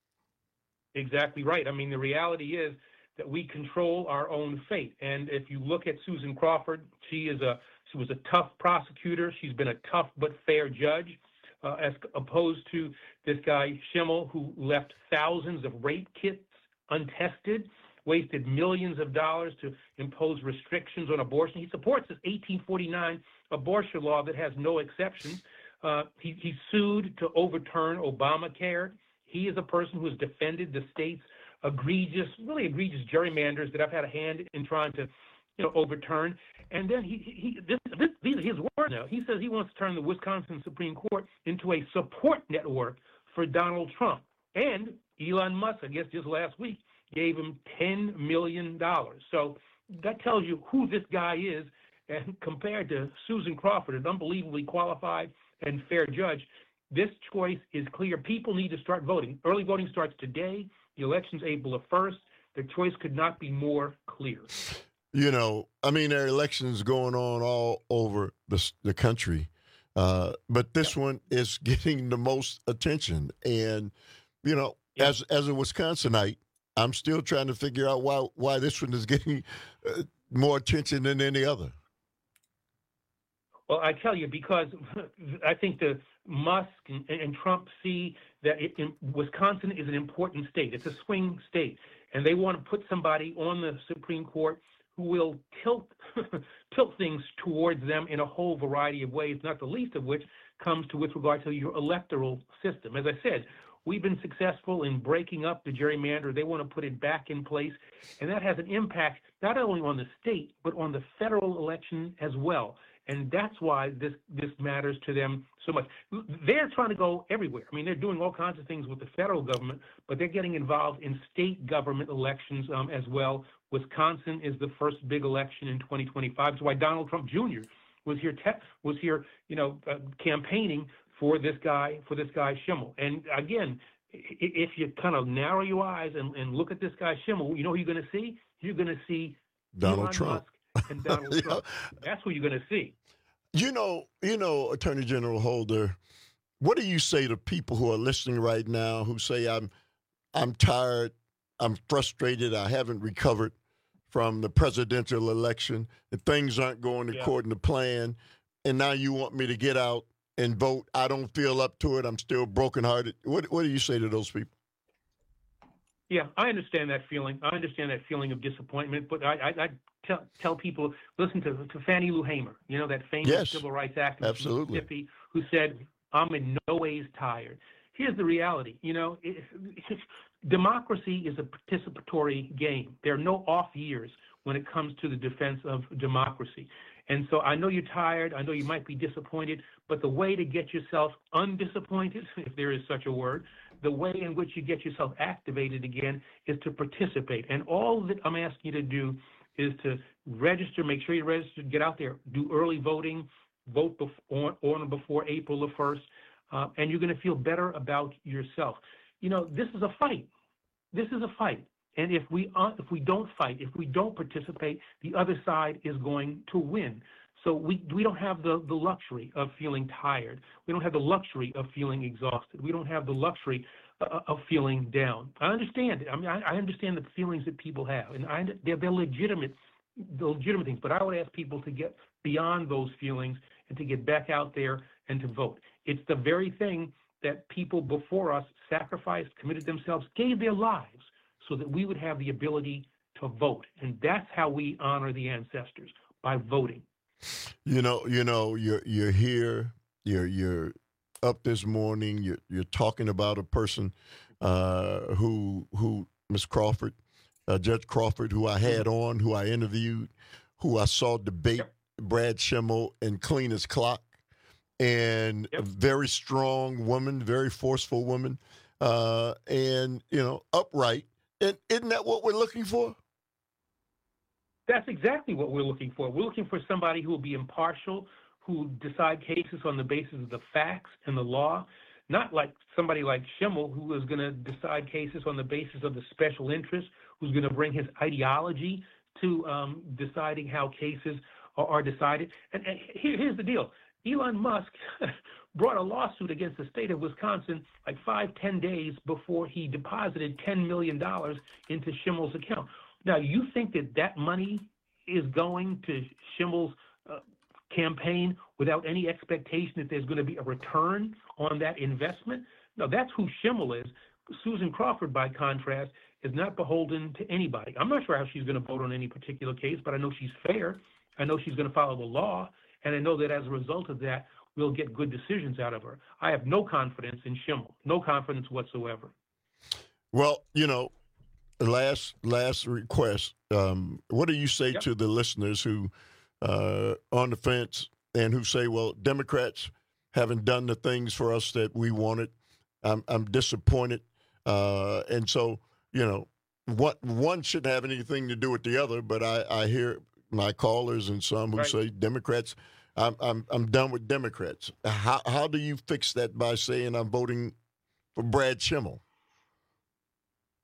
A: Exactly right. I mean, the reality is that we control our own fate. And if you look at Susan Crawford, she is a she was a tough prosecutor. She's been a tough but fair judge. Uh, as opposed to this guy Schimmel, who left thousands of rape kits untested, wasted millions of dollars to impose restrictions on abortion. He supports this eighteen forty-nine abortion law that has no exceptions. Uh, he, he sued to overturn Obamacare. He is a person who has defended the state's egregious, really egregious gerrymanders that I've had a hand in trying to, you know, overturn. And then he, he this, this, these are his words now. He says he wants to turn the Wisconsin Supreme Court into a support network for Donald Trump. And Elon Musk, I guess just last week, gave him ten million dollars. So that tells you who this guy is. And compared to Susan Crawford, an unbelievably qualified and fair judge, this choice is clear. People need to start voting. Early voting starts today. The election's April the first. The choice could not be more clear.
N: you know, I mean, there are elections going on all over the, the country, uh, but this yeah. one is getting the most attention. And, you know, yeah. as as a Wisconsinite, I'm still trying to figure out why why this one is getting uh, more attention than any other.
A: Well, I tell you, because I think the Musk and, and Trump see that it, in, Wisconsin is an important state. It's a swing state, and they want to put somebody on the Supreme Court who will tilt tilt things towards them in a whole variety of ways, not the least of which comes to with regard to your electoral system. As I said, we've been successful in breaking up the gerrymander. They want to put it back in place, and that has an impact not only on the state, but on the federal election as well. And that's why this, this matters to them so much. They're trying to go everywhere. I mean, they're doing all kinds of things with the federal government, but they're getting involved in state government elections um, as well. Wisconsin is the first big election in twenty twenty-five. That's why Donald Trump Junior was here, te- was here, you know, uh, campaigning for this guy, for this guy Schimmel. And again, if you kind of narrow your eyes and, and look at this guy Schimmel, you know who you're going to see? You're going to see
N: Donald
A: Elon
N: Trump.
A: Musk and Donald yeah. Trump. That's who you're going to see.
N: You know, you know, Attorney General Holder, what do you say to people who are listening right now who say, I'm I'm tired, I'm frustrated, I haven't recovered from the presidential election, and things aren't going
A: yeah.
N: according to plan, and now you want me to get out and vote? I don't feel up to it. I'm still brokenhearted. What what do you say to those people?
A: Yeah, I understand that feeling. I understand that feeling of disappointment, but I, I, I tell, tell people, listen to, to Fannie Lou Hamer, you know, that famous
N: yes,
A: civil rights activist
N: absolutely.
A: from Mississippi, who said, I'm in no ways tired. Here's the reality, you know, it, it, democracy is a participatory game. There are no off years when it comes to the defense of democracy. And so I know you're tired. I know you might be disappointed, but the way to get yourself undisappointed, if there is such a word, the way in which you get yourself activated again is to participate. And all that I'm asking you to do is to register, make sure you're registered, get out there, do early voting, vote before, on or before April the first, uh, and you're going to feel better about yourself. You know, this is a fight. This is a fight. And if we uh, if we don't fight, if we don't participate, the other side is going to win. So we we don't have the, the luxury of feeling tired. We don't have the luxury of feeling exhausted. We don't have the luxury uh, of feeling down. I understand it. I mean, I, I understand the feelings that people have, and I, they're, they're legitimate, the legitimate things. But I would ask people to get beyond those feelings and to get back out there and to vote. It's the very thing that people before us sacrificed, committed themselves, gave their lives so that we would have the ability to vote. And that's how we honor the ancestors, by voting.
N: You know, you know, you're you're here, you're you're up this morning, you're you're talking about a person uh, who who Miz Crawford, uh, Judge Crawford, who I had on, who I interviewed, who I saw debate yep. Brad Schimmel and clean as clock, and yep. a very strong woman, very forceful woman, uh, and you know, upright. And isn't that what we're looking for?
A: That's exactly what we're looking for. We're looking for somebody who will be impartial, who decide cases on the basis of the facts and the law, not like somebody like Schimmel, who is going to decide cases on the basis of the special interest, who's going to bring his ideology to um, deciding how cases are, are decided. And, and here, here's the deal. Elon Musk brought a lawsuit against the state of Wisconsin like five, ten days before he deposited ten million dollars into Schimmel's account. Now, you think that that money is going to Schimmel's uh, campaign without any expectation that there's going to be a return on that investment? No, that's who Schimmel is. Susan Crawford, by contrast, is not beholden to anybody. I'm not sure how she's going to vote on any particular case, but I know she's fair. I know she's going to follow the law, and I know that as a result of that, we'll get good decisions out of her. I have no confidence in Schimmel, no confidence whatsoever.
N: Well, you know, Last last request. Um, what do you say yep. to the listeners who uh, on the fence and who say, "Well, Democrats haven't done the things for us that we wanted. I'm, I'm disappointed," uh, and so you know, what one shouldn't have anything to do with the other. But I, I hear my callers and some who right. say Democrats. I'm I'm I'm done with Democrats. How how do you fix that by saying I'm voting for Brad Schimmel?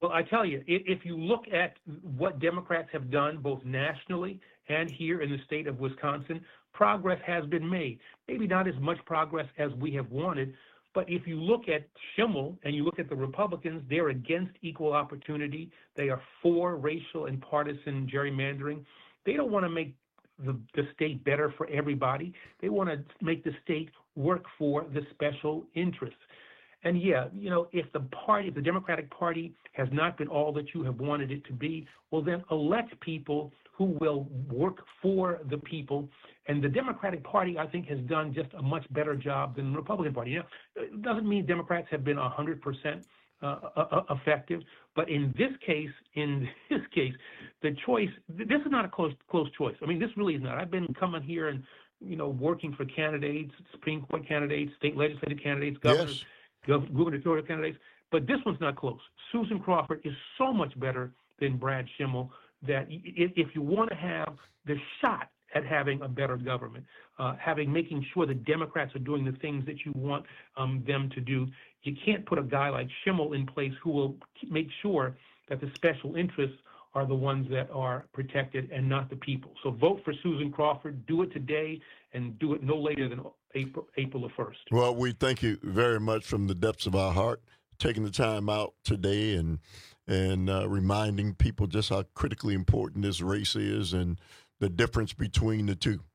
A: Well, I tell you, if you look at what Democrats have done both nationally and here in the state of Wisconsin, progress has been made. Maybe not as much progress as we have wanted, but if you look at Schimmel and you look at the Republicans, they're against equal opportunity. They are for racial and partisan gerrymandering. They don't want to make the, the state better for everybody. They want to make the state work for the special interests. And yeah, you know, if the party, if the Democratic Party has not been all that you have wanted it to be, well, then elect people who will work for the people. And the Democratic Party, I think, has done just a much better job than the Republican Party. You know, it doesn't mean Democrats have been one hundred percent uh, uh, effective, but in this case, in this case, the choice, this is not a close close choice. I mean, this really is not. I've been coming here and, you know, working for candidates, Supreme Court candidates, state legislative candidates, governors, yes. gubernatorial candidates, but this one's not close. Susan Crawford is so much better than Brad Schimmel that if you want to have the shot at having a better government, uh, having making sure the Democrats are doing the things that you want um, them to do, you can't put a guy like Schimmel in place who will make sure that the special interests are the ones that are protected and not the people. So vote for Susan Crawford. Do it today and do it no later than April, April the first.
N: Well, we thank you very much from the depths of our heart, taking the time out today and and uh, reminding people just how critically important this race is and the difference between the two.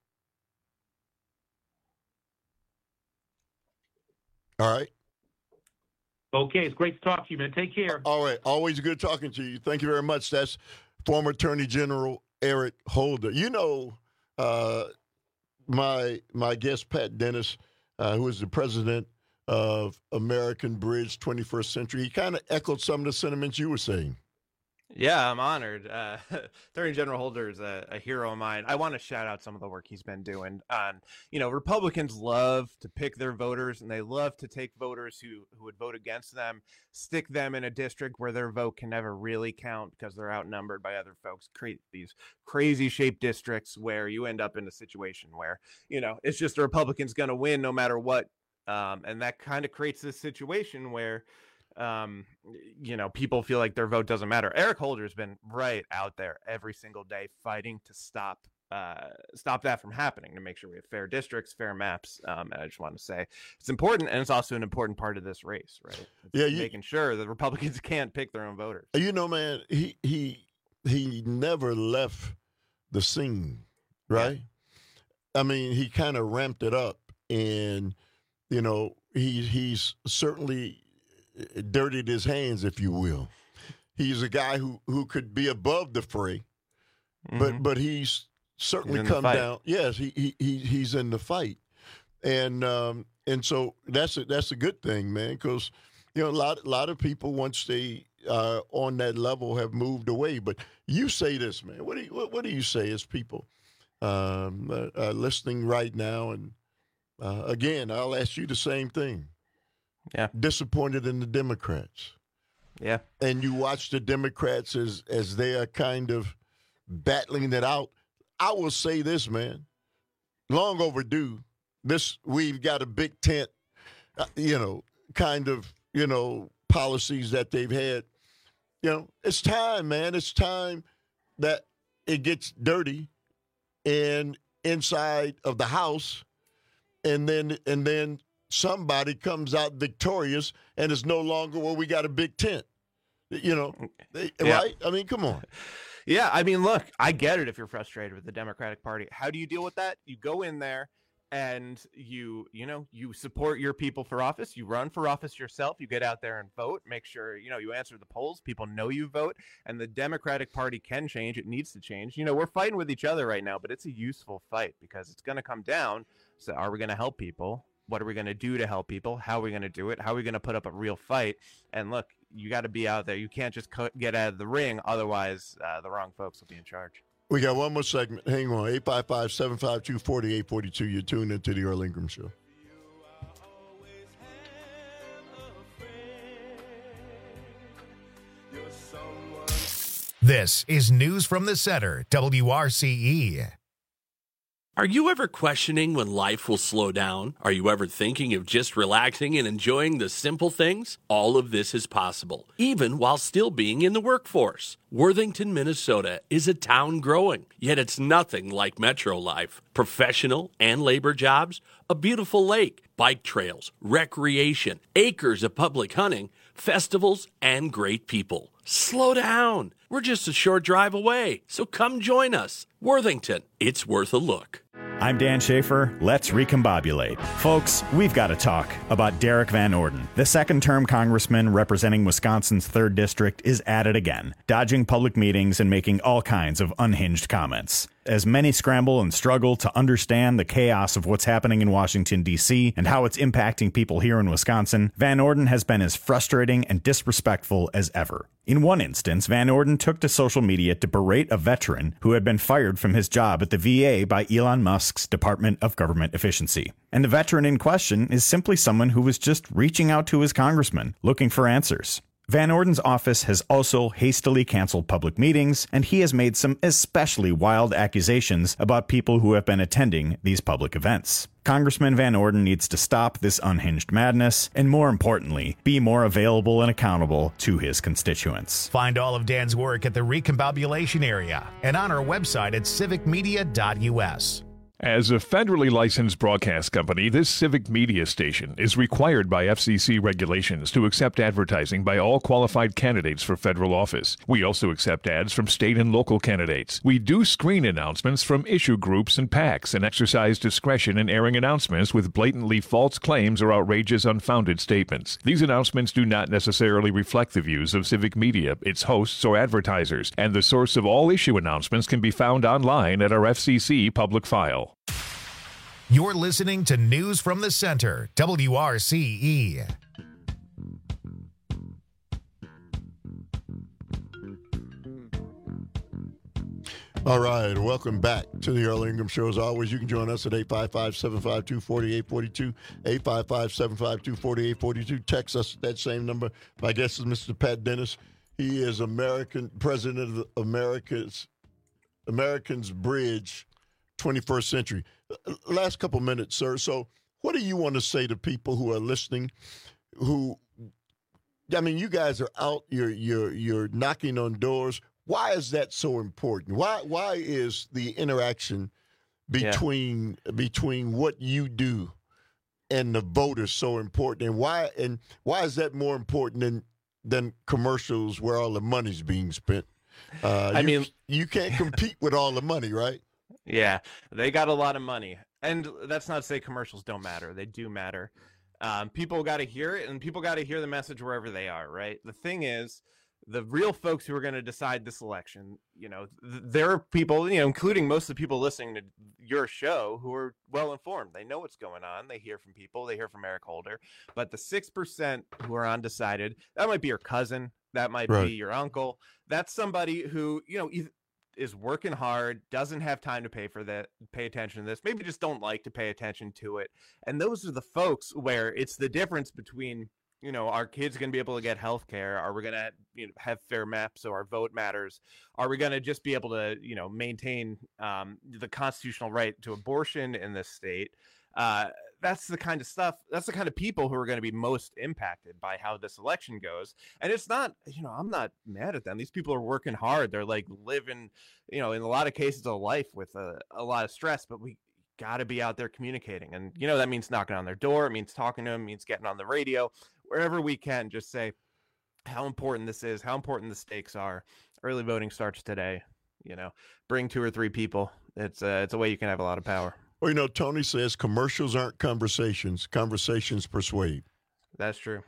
N: All right.
A: Okay, it's great to talk to you, man. Take care.
N: All right. Always good talking to you. Thank you very much. That's former Attorney General Eric Holder. You know, uh, my my guest, Pat Dennis, uh, who is the president of American Bridge twenty-first Century, he kind of echoed some of the sentiments you were saying.
P: Yeah, I'm honored. Uh, Attorney General Holder is a, a hero of mine. I want to shout out some of the work he's been doing. On, you know, Republicans love to pick their voters, and they love to take voters who, who would vote against them, stick them in a district where their vote can never really count because they're outnumbered by other folks, create these crazy shaped districts where you end up in a situation where, you know, it's just the Republicans going to win no matter what. Um, and that kind of creates this situation where, um, you know, people feel like their vote doesn't matter. Eric Holder has been right out there every single day fighting to stop uh, stop that from happening, to make sure we have fair districts, fair maps. Um, and I just want to say it's important, and it's also an important part of this race, right? It's
N: yeah, you,
P: making sure that Republicans can't pick their own voters.
N: You know, man, he he he never left the scene, right? Yeah. I mean, he kind of ramped it up, and you know, he he's certainly dirtied his hands, if you will. He's a guy who, who could be above the fray, mm-hmm. but but he's certainly he's come down. Yes, he, he he he's in the fight, and um, and so that's a, that's a good thing, man. Because you know a lot a lot of people once they uh, on that level have moved away. But you say this, man. What do you what, what do you say as people um, uh, uh, listening right now? And uh, again, I'll ask you the same thing.
P: Yeah.
N: Disappointed in the Democrats.
P: Yeah.
N: And you watch the Democrats as as they are kind of battling it out. I will say this, man. Long overdue. This, we've got a big tent, uh, you know, kind of, you know, policies that they've had. You know, it's time, man. It's time that it gets dirty and inside of the House, and then and then somebody comes out victorious, and it's no longer, well, we got a big tent. You know, they,
P: yeah.
N: right? I mean, come on.
P: Yeah, I mean, look, I get it if you're frustrated with the Democratic Party. How do you deal with that? You go in there and you, you know, you support your people for office. You run for office yourself. You get out there and vote. Make sure, you know, you answer the polls. People know you vote. And the Democratic Party can change. It needs to change. You know, we're fighting with each other right now, but it's a useful fight because it's going to come down. So are we going to help people? What are we going to do to help people? How are we going to do it? How are we going to put up a real fight? And look, you got to be out there. You can't just co- get out of the ring. Otherwise, uh, the wrong folks will be in charge.
N: We got one more segment. Hang on. eight five five, seven five two, four eight four two. You're tuned into the Earl Ingram Show.
C: This is News from the Center, W R C E.
B: Are you ever questioning when life will slow down? Are you ever thinking of just relaxing and enjoying the simple things? All of this is possible, even while still being in the workforce. Worthington, Minnesota is a town growing, yet it's nothing like metro life. Professional and labor jobs, a beautiful lake, bike trails, recreation, acres of public hunting, festivals, and great people. Slow down. We're just a short drive away, so come join us. Worthington, it's worth a look.
F: I'm Dan Schaefer. Let's recombobulate. Folks, we've got to talk about Derek Van Orden. The second-term congressman representing Wisconsin's third District is at it again, dodging public meetings and making all kinds of unhinged comments. As many scramble and struggle to understand the chaos of what's happening in Washington, D C, and how it's impacting people here in Wisconsin, Van Orden has been as frustrating and disrespectful as ever. In one instance, Van Orden took to social media to berate a veteran who had been fired from his job at the V A by Elon Musk's Department of Government Efficiency. And the veteran in question is simply someone who was just reaching out to his congressman, looking for answers. Van Orden's office has also hastily canceled public meetings, and he has made some especially wild accusations about people who have been attending these public events. Congressman Van Orden needs to stop this unhinged madness, and more importantly, be more available and accountable to his constituents.
C: Find all of Dan's work at the Recombobulation Area and on our website at civic media dot u s.
V: As a federally licensed broadcast company, this civic media station is required by F C C regulations to accept advertising by all qualified candidates for federal office. We also accept ads from state and local candidates. We do screen announcements from issue groups and PACs and exercise discretion in airing announcements with blatantly false claims or outrageous, unfounded statements. These announcements do not necessarily reflect the views of civic media, its hosts, or advertisers, and the source of all issue announcements can be found online at our F C C public file.
C: You're listening to News from the Center, W R C E.
N: All right, welcome back to the Earl Ingham Show. As always, you can join us at eight five five, seven five two, four eight four two, eight five five, seven five two, four eight four two. Text us at that same number. My guest is Mister Pat Dennis. He is American president of the America's Americans Bridge twenty-first Century. Last couple minutes, sir. So what do you want to say to people who are listening who, I mean, you guys are out, you're, you're, you're knocking on doors. Why is that so important? Why, why is the interaction between, yeah. between what you do and the voters so important? And why, and why is that more important than, than commercials where all the money's being spent? Uh,
P: I
N: you,
P: mean,
N: you can't compete with all the money, right?
P: Yeah, they got a lot of money. And that's not to say commercials don't matter. They do matter. Um, people got to hear it, and people got to hear the message wherever they are, right? The thing is, the real folks who are going to decide this election, you know, th- there are people, you know, including most of the people listening to your show who are well-informed. They know what's going on. They hear from people. They hear from Eric Holder. But the six percent who are undecided, that might be your cousin. That might
N: Right.
P: be your uncle. That's somebody who, you know, either is working hard, doesn't have time to pay for that, pay attention to this, maybe just don't like to pay attention to it. And those are the folks where it's the difference between, you know, our kids going to be able to get health care? Are we going to, you know, have fair maps so our vote matters? Are we going to just be able to, you know, maintain um, the constitutional right to abortion in this state? Uh, that's the kind of stuff, that's the kind of people who are going to be most impacted by how this election goes. And it's not, you know, I'm not mad at them. These people are working hard. They're like living, you know, in a lot of cases, a life with a, a lot of stress, but we got to be out there communicating. And, you know, that means knocking on their door. It means talking to them, it means getting on the radio, wherever we can, just say how important this is, how important the stakes are. Early voting starts today, you know, bring two or three people. It's a, it's a way you can have a lot of power.
N: Well, you know, Tony says commercials aren't conversations. Conversations persuade.
P: That's true.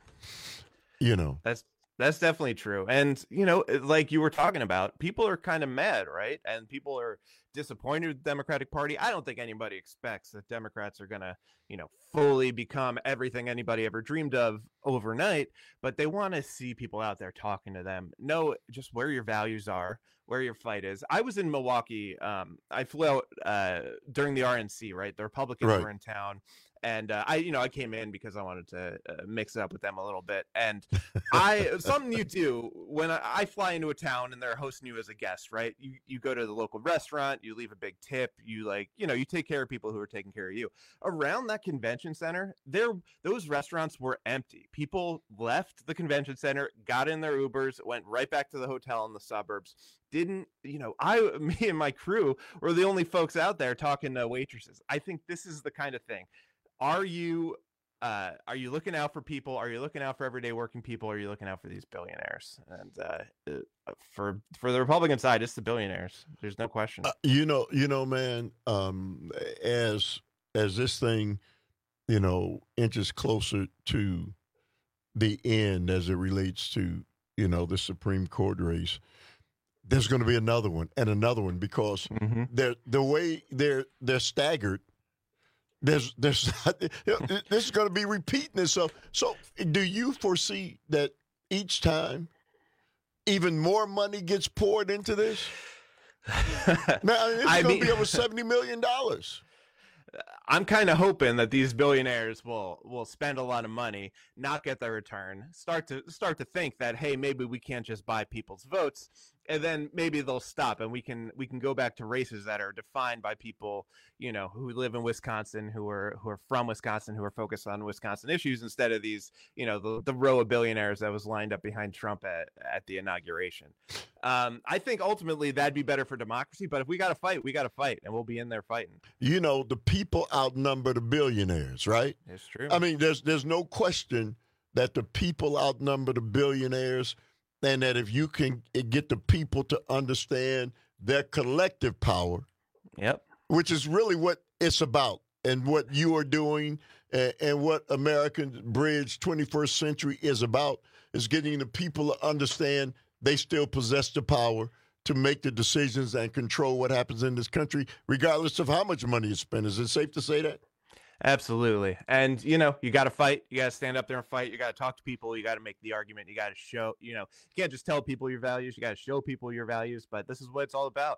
N: You know.
P: That's that's definitely true. And, you know, like you were talking about, people are kind of mad, right? And people are disappointed with the Democratic Party. I don't think anybody expects that Democrats are going to, you know, fully become everything anybody ever dreamed of overnight, but they want to see people out there talking to them, know just where your values are, where your fight is. I was in Milwaukee. Um, I flew out uh, during the R N C, right? The Republicans
N: Right.
P: were in town. and uh, I, you know, I came in because I wanted to uh, mix it up with them a little bit. And I, something you do when I, I fly into a town and they're hosting you as a guest, right? You you go to the local restaurant, you leave a big tip, you like, you know, you take care of people who are taking care of you. Around that convention center, there those restaurants were empty. People left the convention center, got in their Ubers, went right back to the hotel in the suburbs. Didn't, you know, I, me and my crew were the only folks out there talking to waitresses. I think this is the kind of thing. Are you, uh, are you looking out for people? Are you looking out for everyday working people? Or are you looking out for these billionaires? And uh, for for the Republican side, it's the billionaires. There's no question.
N: Uh, you know, you know, man. Um, as as this thing, you know, inches closer to the end as it relates to, you know, the Supreme Court race, there's going to be another one and another one because mm-hmm. they're the way they're they're staggered. There's there's you know, this is going to be repeating itself. So, do you foresee that each time, even more money gets poured into this? Now it's
P: I
N: going
P: mean,
N: to be over seventy million dollars.
P: I'm kind of hoping that these billionaires will will spend a lot of money, not get their return, start to start to think that, hey, maybe we can't just buy people's votes, and then maybe they'll stop and we can we can go back to races that are defined by people, you know, who live in Wisconsin, who are who are from Wisconsin, who are focused on Wisconsin issues instead of these, you know, the, the row of billionaires that was lined up behind Trump at, at the inauguration. Um, I think ultimately that'd be better for democracy, but if we got to fight, we got to fight, and we'll be in there fighting.
N: You know, the people outnumber the billionaires, right?
P: It's true.
N: I mean, there's there's no question that the people outnumber the billionaires, and that if you can get the people to understand their collective power,
P: yep,
N: which is really what it's about, and what you are doing, and, and what American Bridge twenty-first Century is about, is getting the people to understand they still possess the power to make the decisions and control what happens in this country, regardless of how much money is spent. Is it safe to say that?
P: Absolutely. And, you know, you got to fight. You got to stand up there and fight. You got to talk to people. You got to make the argument. You got to show, you know, you can't just tell people your values. You got to show people your values. But this is what it's all about.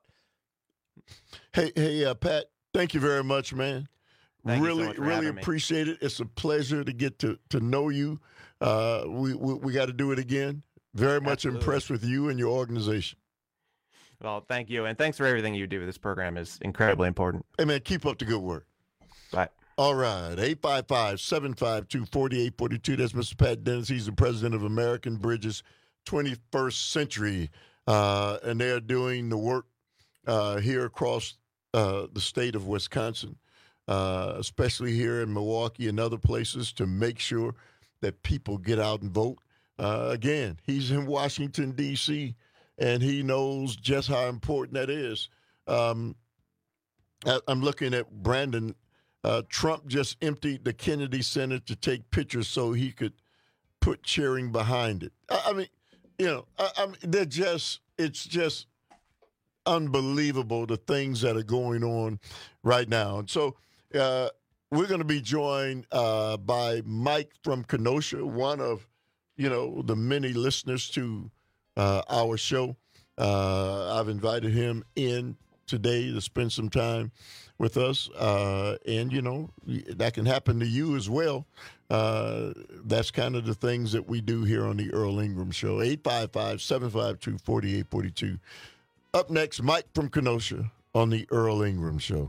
N: Hey, hey, uh, Pat, thank you very much, man.
P: Thank
N: really,
P: you so much for
N: really
P: having me.
N: appreciate it. It's a pleasure to get to, to know you. Uh, we we, we got to do it again. Very much
P: Absolutely.
N: impressed with you and your organization.
P: Well, thank you. And thanks for everything you do. This program is incredibly important.
N: Hey, man, keep up the good work.
P: Bye.
N: All right. eight five five, seven five two, four eight four two. That's Mister Pat Dennis. He's the president of American Bridges twenty-first Century. Uh, and they're doing the work uh, here across uh, the state of Wisconsin, uh, especially here in Milwaukee and other places, to make sure that people get out and vote. Uh, again, he's in Washington, D C, and he knows just how important that is. Um, I, I'm looking at Brandon. Uh, Trump just emptied the Kennedy Center to take pictures so he could put cheering behind it. I, I mean, you know, I, I mean, they're just, it's just unbelievable the things that are going on right now. And so uh, we're going to be joined uh, by Mike from Kenosha, one of, you know, the many listeners to uh, our show. Uh, I've invited him in today to spend some time with us. Uh, and, you know, that can happen to you as well. Uh, that's kind of the things that we do here on the Earl Ingram Show. eight five five, seven five two, four eight four two. Up next, Mike from Kenosha on the Earl Ingram Show.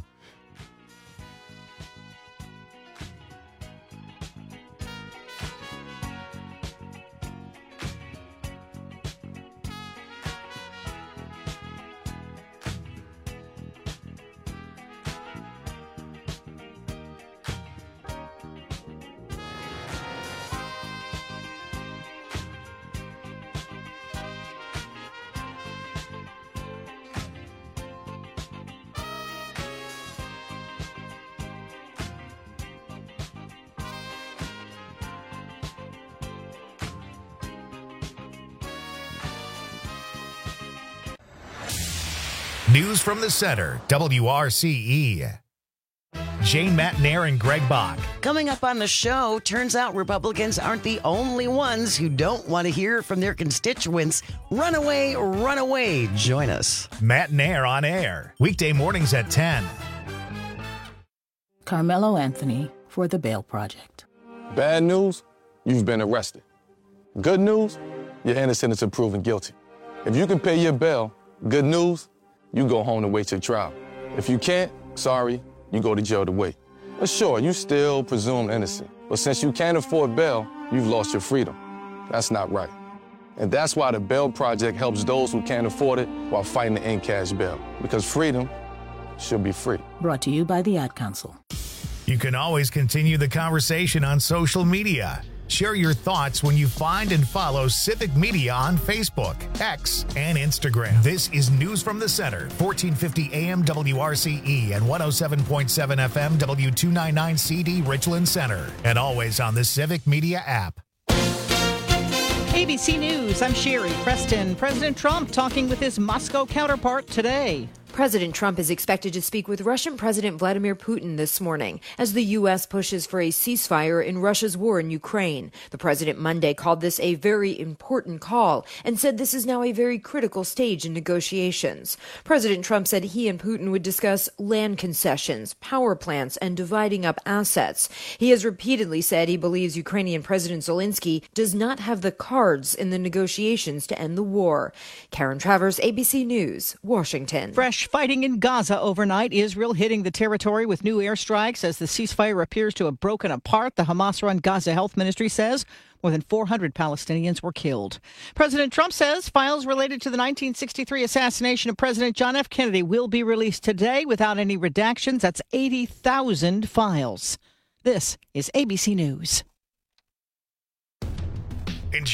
C: News from the center, W R C E. Jane Matnair and Greg Bach.
E: Coming up on the show, turns out Republicans aren't the only ones who don't want to hear from their constituents. Run away, run away. Join us.
C: Matnair on air, weekday mornings at ten.
H: Carmelo Anthony, for the Bail Project.
J: Bad news, you've been arrested. Good news, you're innocent until proven guilty. If you can pay your bail, good news, you go home to wait your trial. If you can't, sorry, you go to jail to wait. But sure, you still presumed innocent. But since you can't afford bail, you've lost your freedom. That's not right. And that's why the Bail Project helps those who can't afford it while fighting to end cash bail. Because freedom should be free.
H: Brought to you by the Ad Council.
C: You can always continue the conversation on social media. Share your thoughts when you find and follow Civic Media on Facebook, X, and Instagram. This is News from the Center, fourteen fifty A M W R C E and one oh seven point seven F M W two ninety-nine C D Richland Center. And always on the Civic Media app.
L: A B C News, I'm Sherry Preston. President Trump talking with his Moscow counterpart today.
X: President Trump is expected to speak with Russian President Vladimir Putin this morning as the U S pushes for a ceasefire in Russia's war in Ukraine. The president Monday called this a very important call and said this is now a very critical stage in negotiations. President Trump said he and Putin would discuss land concessions, power plants, and dividing up assets. He has repeatedly said he believes Ukrainian President Zelensky does not have the cards in the negotiations to end the war. Karen Travers, A B C News, Washington.
L: Fresh fighting in Gaza overnight. Israel hitting the territory with new airstrikes as the ceasefire appears to have broken apart. The Hamas-run Gaza Health Ministry says more than four hundred Palestinians were killed. President Trump says files related to the nineteen sixty-three assassination of President John F. Kennedy will be released today without any redactions. That's eighty thousand files. This is A B C News.